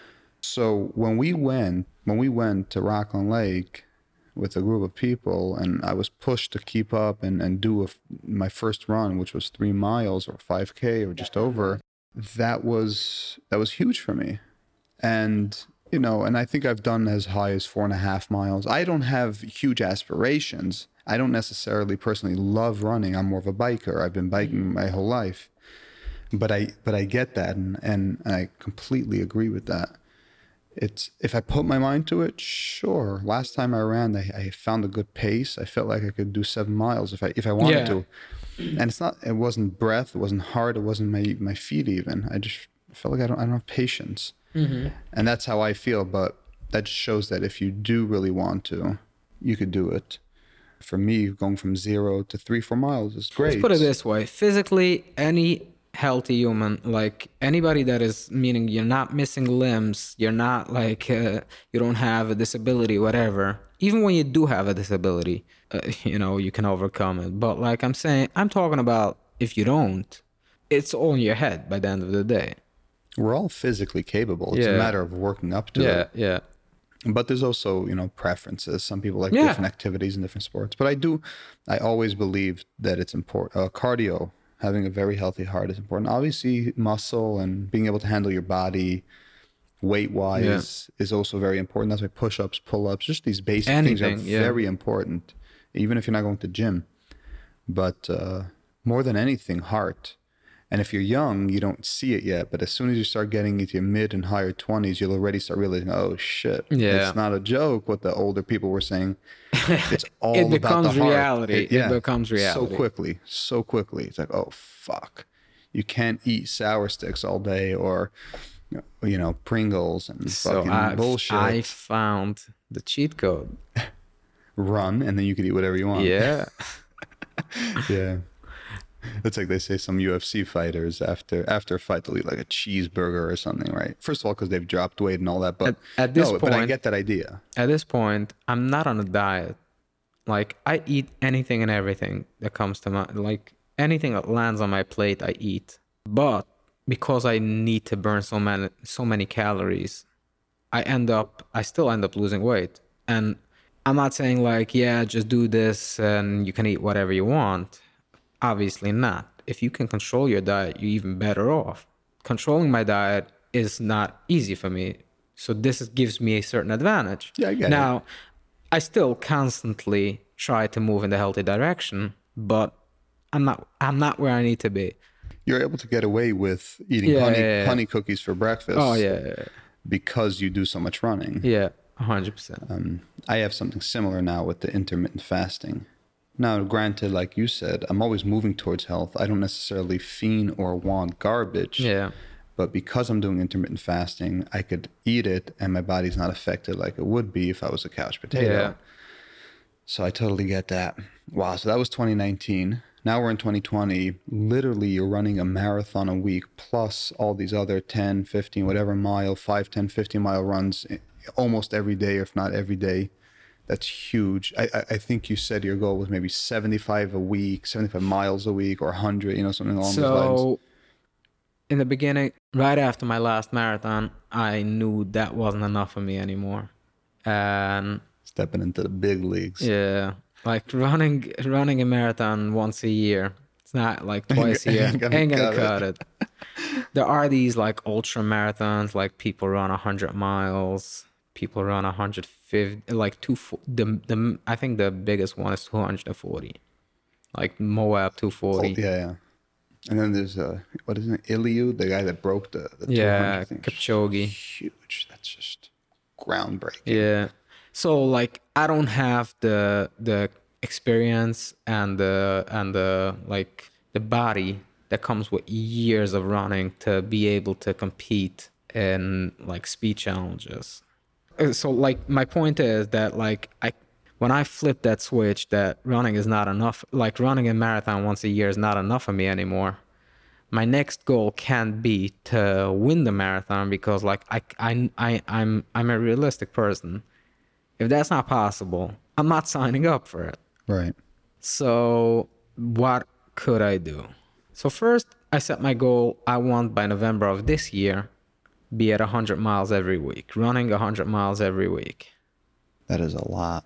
So when we went to Rockland Lake with a group of people, and I was pushed to keep up and do my first run, which was 3 miles or 5K or just over, that was huge for me. And and I think I've done as high as 4.5 miles. I don't have huge aspirations. I don't necessarily personally love running. I'm more of a biker. I've been biking my whole life. But I get that, and I completely agree with that. It's, if I put my mind to it, sure. Last time I ran, I found a good pace. I felt like I could do 7 miles if I wanted to. And it wasn't breath, it wasn't heart, it wasn't my feet even. I just felt like I don't have patience. And that's how I feel, but that just shows that if you do really want to, you could do it. For me, going from 0 to 3-4 miles is great. Let's put it this way. Physically, any healthy human, like anybody that is, meaning you're not missing limbs, you're not like, you don't have a disability, whatever. Even when you do have a disability, you can overcome it. But like I'm talking about if you don't, it's all in your head by the end of the day. We're all physically capable. It's a matter of working up to it. Yeah. But there's also, preferences. Some people like different activities in different sports. But I always believe that it's important. Cardio, having a very healthy heart is important. Obviously, muscle and being able to handle your body weight-wise is also very important. That's why push-ups, pull-ups, just these basic things are very important, even if you're not going to the gym. But more than anything, heart. And if you're young, you don't see it yet. But as soon as you start getting into your mid and higher 20s, you'll already start realizing, oh, shit. It's not a joke what the older people were saying. It's all it about the heart. Reality. It becomes reality. So quickly. It's like, oh, fuck. You can't eat sour sticks all day or, Pringles and fucking bullshit. I found the cheat code. Run, and then you can eat whatever you want. Yeah. Yeah. It's like they say some UFC fighters after a fight they'll eat like a cheeseburger or something, right? First of all, because they've dropped weight and all that, but at this point, but I get that idea. At this point, I'm not on a diet. Like I eat anything and everything that comes to like anything that lands on my plate, I eat. But because I need to burn so many calories, I still end up losing weight. And I'm not saying like, just do this and you can eat whatever you want. Obviously not. If you can control your diet, you're even better off. Controlling my diet is not easy for me. So this gives me a certain advantage. Yeah, I get it. Now, I still constantly try to move in the healthy direction, but I'm not where I need to be. You're able to get away with eating honey cookies for breakfast. Oh, yeah. Because you do so much running. Yeah, 100%. I have something similar now with the intermittent fasting. Now, granted, like you said, I'm always moving towards health. I don't necessarily fiend or want garbage. Yeah. But because I'm doing intermittent fasting, I could eat it and my body's not affected like it would be if I was a couch potato. Yeah. So I totally get that. Wow. So that was 2019. Now we're in 2020. Literally, you're running a marathon a week plus all these other 10, 15, whatever mile, 5, 10, 15 mile runs almost every day, if not every day. That's huge. I think you said your goal was maybe 75 a week, 75 miles a week, or 100, something along those lines. So in the beginning, right after my last marathon, I knew that wasn't enough for me anymore. And Stepping into the big leagues. yeah, like running a marathon once a year. It's not like twice a year. Ain't gonna Ain't gonna cut cut it. There are these like ultra marathons, like people run 100 miles, people run 150, like I think the biggest one is 240, like Moab 240. Yeah. And then there's what is it, Iliu, the guy that broke the 200 thing. Kipchoge. Huge. That's just groundbreaking. Yeah. So like I don't have the experience and the like the body that comes with years of running to be able to compete in like speed challenges. So like my point is that like when I flip that switch that running is not enough, like running a marathon once a year is not enough for me anymore. My next goal can't be to win the marathon because like I'm a realistic person. If that's not possible, I'm not signing up for it. Right. So what could I do? So first, I set my goal. I want by November of this year, be at 100 miles every week, running 100 miles every week. That is a lot.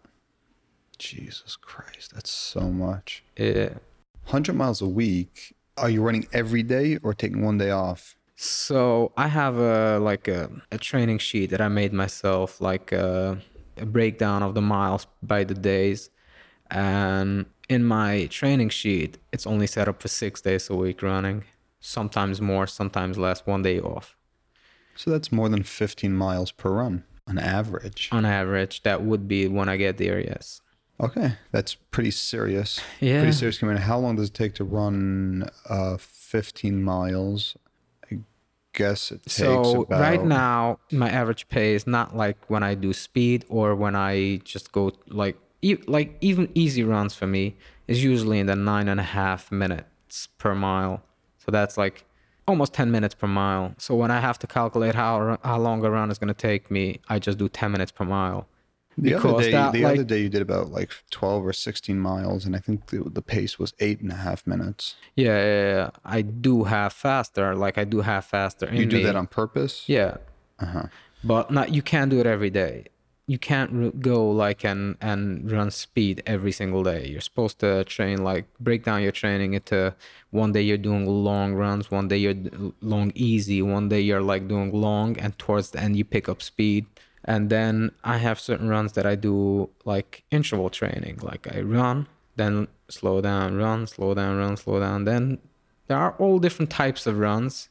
Jesus Christ, that's so much. Yeah. 100 miles a week. Are you running every day or taking one day off? So I have a training sheet that I made myself, like a breakdown of the miles by the days. And in my training sheet, it's only set up for 6 days a week running. Sometimes more, sometimes less, one day off. So that's more than 15 miles per run on average. On average, that would be when I get there, yes. Okay, that's pretty serious. Yeah. Pretty serious commitment. How long does it take to run 15 miles? I guess it takes So about... right now, my average pace, not like when I do speed or when I just go like even easy runs for me is usually in the 9.5 minutes per mile. So that's like almost 10 minutes per mile. So when I have to calculate how long a run is going to take me, I just do 10 minutes per mile. The other day you did about like 12 or 16 miles, and I think the pace was 8.5 minutes. Yeah, I do have faster. Like I do have faster in me. You do that on purpose? Yeah. Uh-huh. But you can't do it every day. You can't go like and run speed every single day. You're supposed to train, like break down your training into one day you're doing long runs, one day you're long easy, one day you're like doing long, and towards the end you pick up speed. And then I have certain runs that I do like interval training. Like I run, then slow down, run, slow down, run, slow down. Then there are all different types of runs.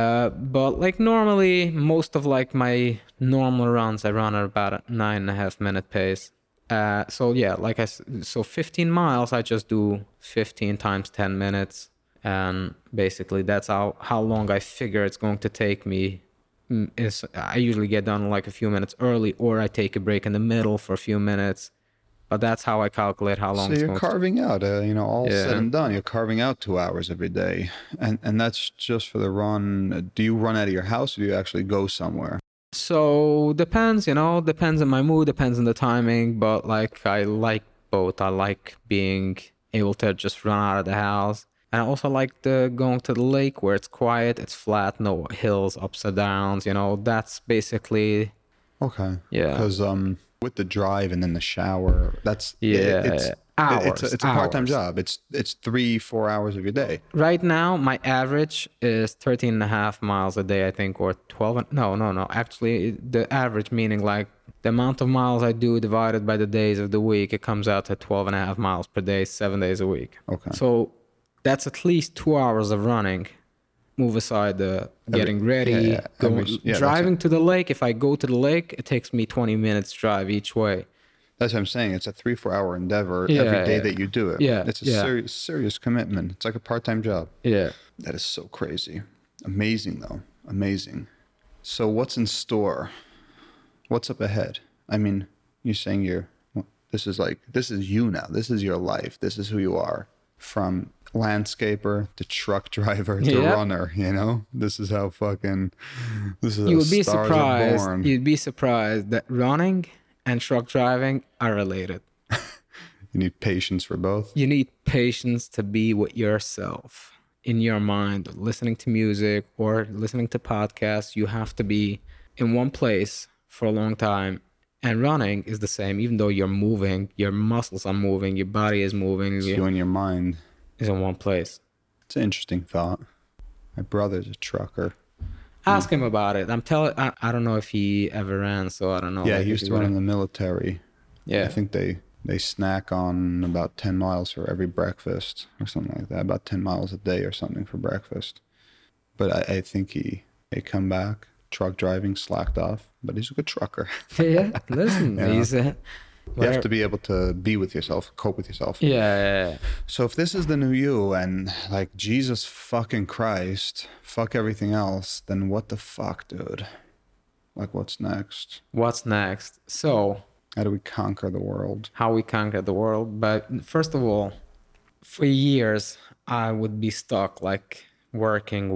But like normally, most of like my normal runs, I run at about a 9.5 minute pace. So yeah, so 15 miles, I just do 15 times 10 minutes. And basically that's how long I figure it's going to take me. I usually get done like a few minutes early, or I take a break in the middle for a few minutes. But that's how I calculate how long. So you're carving out, all said and done. You're carving out 2 hours every day, and that's just for the run. Do you run out of your house, or do you actually go somewhere? So depends, depends on my mood, depends on the timing. But like I like both. I like being able to just run out of the house. And I also like going to the lake where it's quiet, it's flat, no hills, ups and downs. That's basically... Okay. Yeah. Because with the drive and then the shower, that's... Yeah, hours. It's a part-time job. It's 3-4 hours of your day. Right now, my average is 13.5 miles a day, I think, or 12... No. Actually, the average, meaning like the amount of miles I do divided by the days of the week, it comes out to 12.5 miles per day, 7 days a week. Okay. So... that's at least 2 hours of running. Move aside the getting ready, driving to the lake. If I go to the lake, it takes me 20 minutes drive each way. That's what I'm saying. It's a 3-4 hour endeavor every day that you do it. Yeah. It's a serious commitment. It's like a part-time job. Yeah. That is so crazy. Amazing though. Amazing. So what's in store? What's up ahead? I mean, you're saying this is you now. This is your life. This is who you are. From landscaper to truck driver to Yep. runner, you know? This is how You how would be stars are surprised. born. You'd be surprised that running and truck driving are related. You need patience for both. You need patience to be with yourself in your mind, listening to music or listening to podcasts. You have to be in one place for a long time. And running is the same, even though you're moving, your muscles are moving, your body is moving, It's you and your mind. is in one place. It's an interesting thought. My brother's a trucker. Ask him about it. I don't know if he ever ran, so I don't know. Yeah, like, he if used to run in the military. Yeah. I think they snack on about 10 miles for every breakfast or something like that. About 10 miles a day or something for breakfast. But I think he come back, truck driving, slacked off. But he's a good trucker. Yeah, listen, Yeah. he's You have to be able to be with yourself, cope with yourself. yeah. So if this is the new you and like Jesus fucking Christ, fuck everything else, then what the fuck, dude? Like what's next? What's next? So, How do we conquer the world? how we conquer the world. But first of all, for years, I would be stuck like working.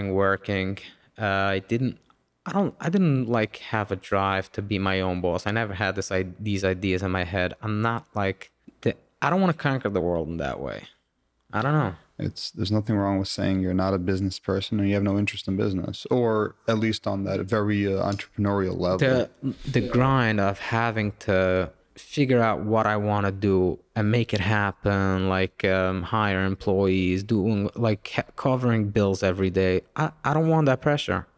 I didn't like have a drive to be my own boss. I never had these ideas in my head. I'm not like, I don't want to conquer the world in that way. I don't know. There's nothing wrong with saying you're not a business person and you have no interest in business, or at least on that very entrepreneurial level. The grind of having to figure out what I want to do and make it happen, like hire employees, doing like covering bills every day. I don't want that pressure.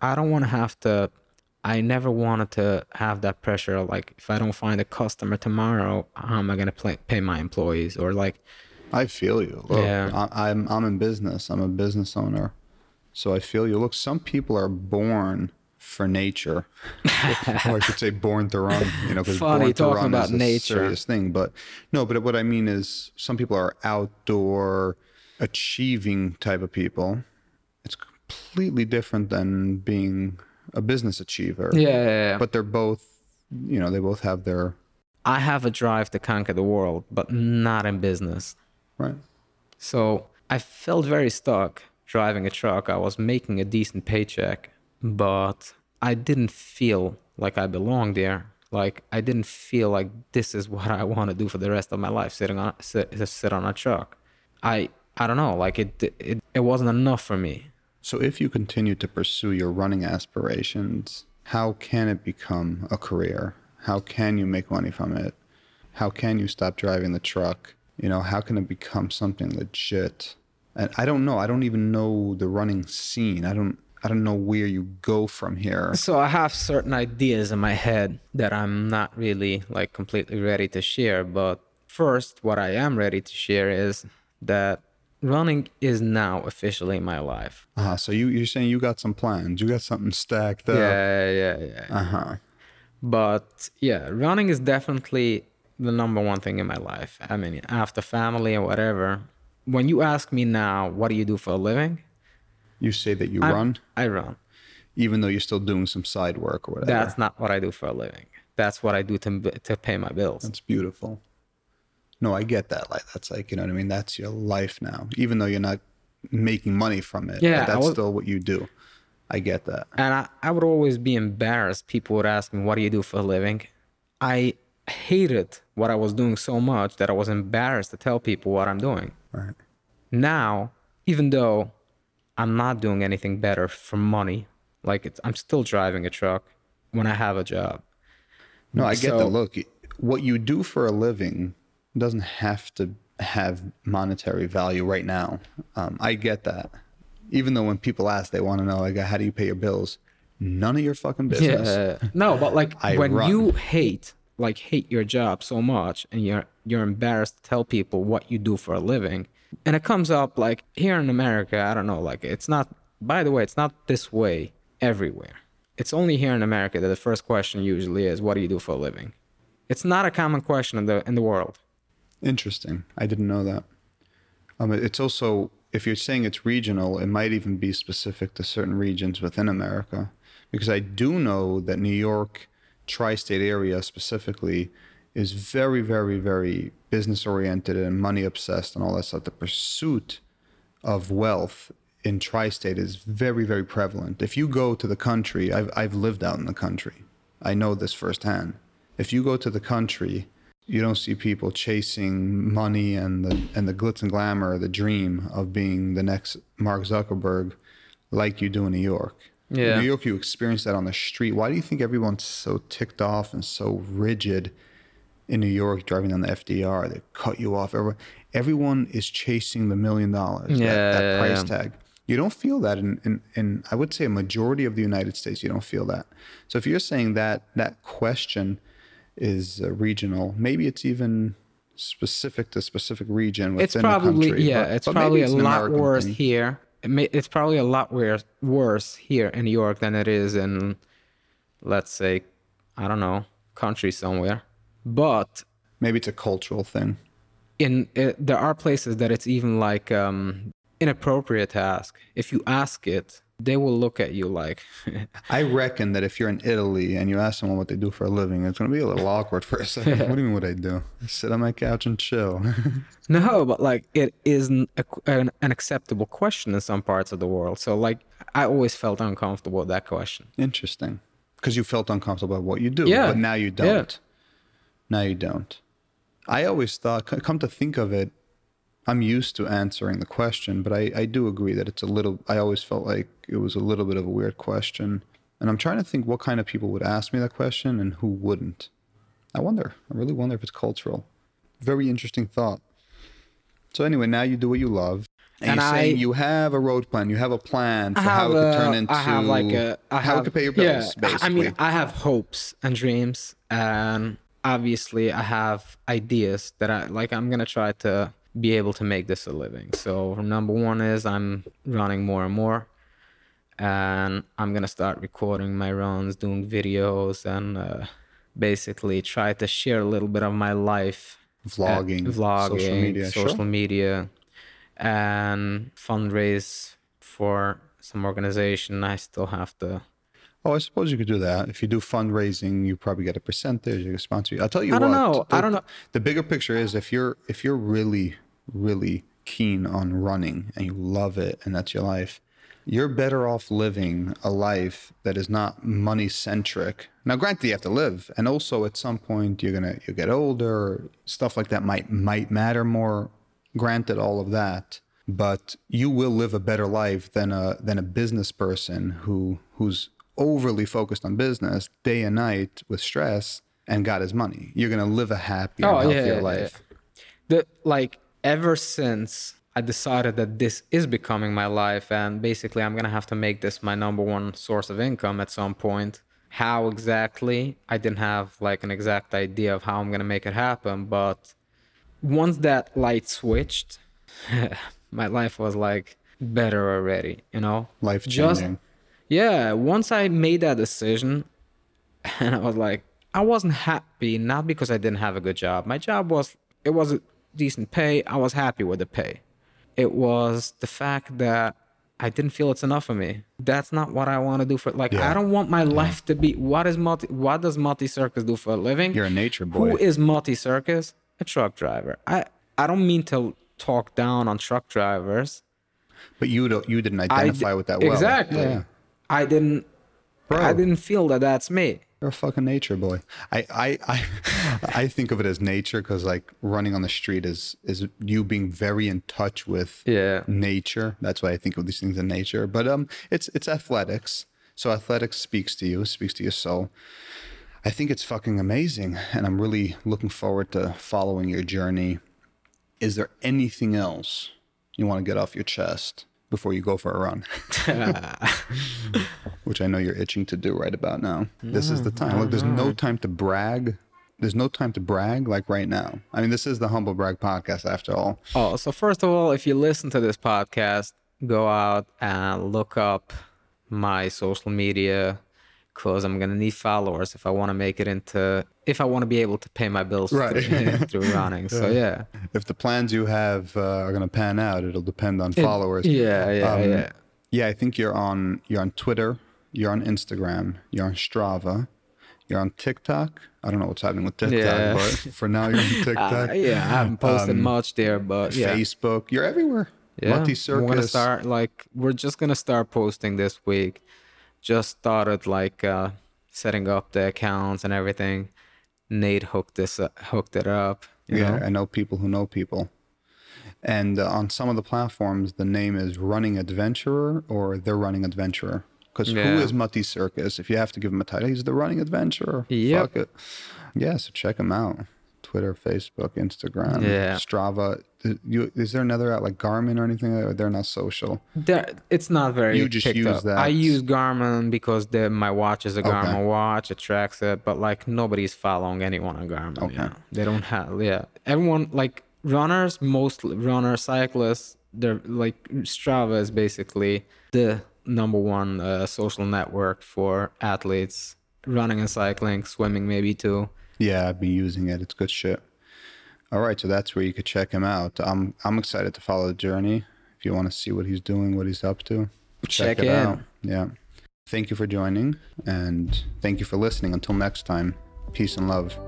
I never wanted to have that pressure. Like if I don't find a customer tomorrow, how am I going to pay my employees? Or like, I feel you. Look, Yeah. I'm in business. I'm a business owner, so I feel you. Look, some people are born for nature, or I should say, born to run. You know, because Funny born to talking run about is a nature. serious thing. But no, but what I mean is, some people are outdoor, achieving type of people. It's completely different than being a business achiever. yeah, But they're both, you know, they both have their I have a drive to conquer the world, but not in business. right. So I felt very stuck driving a truck. I was making a decent paycheck, but I didn't feel like I belonged there. Like I didn't feel like this is what I want to do for the rest of my life, sit on a truck. I don't know, like it wasn't enough for me. So if you continue to pursue your running aspirations, how can it become a career? How can you make money from it? How can you stop driving the truck? You know, how can it become something legit? And I don't know. I don't even know the running scene. I don't know where you go from here. So I have certain ideas in my head that I'm not really like completely ready to share. But first, what I am ready to share is that running is now officially my life. So you're saying you got some plans. You got something stacked up. Yeah. Uh-huh. But yeah, running is definitely the number one thing in my life. I mean, after family and whatever, when you ask me now, what do you do for a living? You say that you run, I run. even though you're still doing some side work or whatever. That's not what I do for a living. That's what I do to pay my bills. That's beautiful. No, I get that. Like that's like, you know what I mean? That's your life now. Even though you're not making money from it. Yeah, but that's still what you do. I get that. And I would always be embarrassed. People would ask me, what do you do for a living? I hated what I was doing so much that I was embarrassed to tell people what I'm doing. Right. Now, even though I'm not doing anything better for money, like I'm still driving a truck when I have a job. No, I get So- that. Look, what you do for a living doesn't have to have monetary value right now. I get that. Even though when people ask, they want to know, like, how do you pay your bills? None of your fucking business. Yeah. No, but like I when run. you hate your job so much and you're embarrassed to tell people what you do for a living, and it comes up like here in America, I don't know, like it's not, by the way, it's not this way everywhere. It's only here in America that the first question usually is, what do you do for a living? It's not a common question in the world. Interesting. I didn't know that. It's also if you're saying it's regional, it might even be specific to certain regions within America. Because I do know that New York, tri-state area specifically, is very, very, very business oriented and money obsessed and all that stuff. The pursuit of wealth in tri-state is very, very prevalent. If you go to the country, I've lived out in the country. I know this firsthand. If you go to the country, you don't see people chasing money and the glitz and glamour, the dream of being the next Mark Zuckerberg like you do in New York. Yeah. In New York, you experience that on the street. Why do you think everyone's so ticked off and so rigid in New York driving down the FDR? They cut you off. Everyone is chasing the $1 million, that price tag. You don't feel that in I would say a majority of the United States. You don't feel that. So if you're saying that question is regional, maybe it's even specific to a specific region within the country. It's probably a lot worse here. It's probably a lot worse here in New York than it is in, let's say, I don't know, country somewhere. But maybe it's a cultural thing. There are places that it's even like inappropriate to ask. If you ask it, they will look at you like. I reckon that if you're in Italy and you ask someone what they do for a living, it's going to be a little awkward for a second. What do you mean what I do? I sit on my couch and chill. No, but like it is an acceptable question in some parts of the world. So like I always felt uncomfortable with that question. Interesting. Because you felt uncomfortable about what you do. Yeah. But now you don't. Yeah. Now you don't. I always thought, come to think of it, I'm used to answering the question, but I do agree that it's a little, I always felt like it was a little bit of a weird question. And I'm trying to think what kind of people would ask me that question and who wouldn't. I really wonder if it's cultural. Very interesting thought. So anyway, now you do what you love. And you're saying you have a road plan, you have a plan for how it could turn into, how it could pay your bills, basically. I mean, I have hopes and dreams, and obviously I have ideas that I'm going to try to be able to make this a living. So number one is I'm running more and more, and I'm going to start recording my runs, doing videos, and basically try to share a little bit of my life. Vlogging, social media, and fundraise for some organization. I still have to. Oh, I suppose you could do that. If you do fundraising, you probably get a percentage. You can sponsor you. I'll tell you I don't know. The bigger picture is if you're really, really keen on running and you love it and that's your life, you're better off living a life that is not money centric. Now, granted, you have to live, and also at some point you'll get older. Stuff like that might matter more. Granted, all of that, but you will live a better life than a business person who's overly focused on business day and night with stress and got his money. You're gonna live a happier, healthier life. Ever since I decided that this is becoming my life, and basically I'm gonna have to make this my number one source of income at some point. How exactly? I didn't have like an exact idea of how I'm gonna make it happen, but once that light switched, my life was like better already, you know? Life changing. Yeah, once I made that decision, and I was like, I wasn't happy, not because I didn't have a good job. My job was a decent pay. I was happy with the pay. It was the fact that I didn't feel it's enough for me. That's not what I want to do I don't want my life to be, what does Matti Circus do for a living? You're a nature boy. Who is Matti Circus? A truck driver. I don't mean to talk down on truck drivers. But you didn't identify with that well. Exactly. Yeah. I didn't feel that that's me. You're a fucking nature boy. I think of it as nature because like running on the street is you being very in touch with nature. That's why I think of these things in nature. But it's athletics. So athletics speaks to you, speaks to your soul. I think it's fucking amazing, and I'm really looking forward to following your journey. Is there anything else you want to get off your chest before you go for a run? Which I know you're itching to do right about now. This is the time. Look, there's no time to brag. There's no time to brag like right now. I mean, this is the Humble Brag podcast after all. Oh, so first of all, if you listen to this podcast, go out and look up my social media, because I'm gonna need followers if I want to make it if I want to be able to pay my bills Right. through running. So yeah. If the plans you have are going to pan out, it'll depend on followers. Yeah. Yeah, I think you're on Twitter, you're on Instagram, you're on Strava, you're on TikTok. I don't know what's happening with TikTok, Yeah. but for now you're on TikTok. Yeah, I haven't posted much there, but yeah. Facebook, you're everywhere. Yeah, Mutty we're gonna Circus. start we're just gonna start posting this week. Just started setting up the accounts and everything. Nate hooked it up. You Yeah, know? I know people who know people. And on some of the platforms, the name is Running Adventurer or The Running Adventurer. Because who Yeah. is Mutty Circus? If you have to give him a title, he's The Running Adventurer. Yep. Fuck it. Yeah, so check him out. Twitter, Facebook, Instagram, Yeah. Strava. Is there another out like Garmin or anything? Or they're not social. It's not very You just picked use up. that. I use Garmin because my watch is a Garmin watch. It tracks it, but nobody's following anyone on Garmin. Okay. Yeah. They don't have. Yeah, everyone runners, mostly runners, cyclists. They're Strava is basically the number one social network for athletes, running and cycling, swimming maybe too. Yeah, I've been using it. It's good shit. All right, so that's where you could check him out. I'm excited to follow the journey. If you want to see what he's doing, what he's up to, Check it in. out. Yeah. Thank you for joining, and thank you for listening. Until next time, peace and love.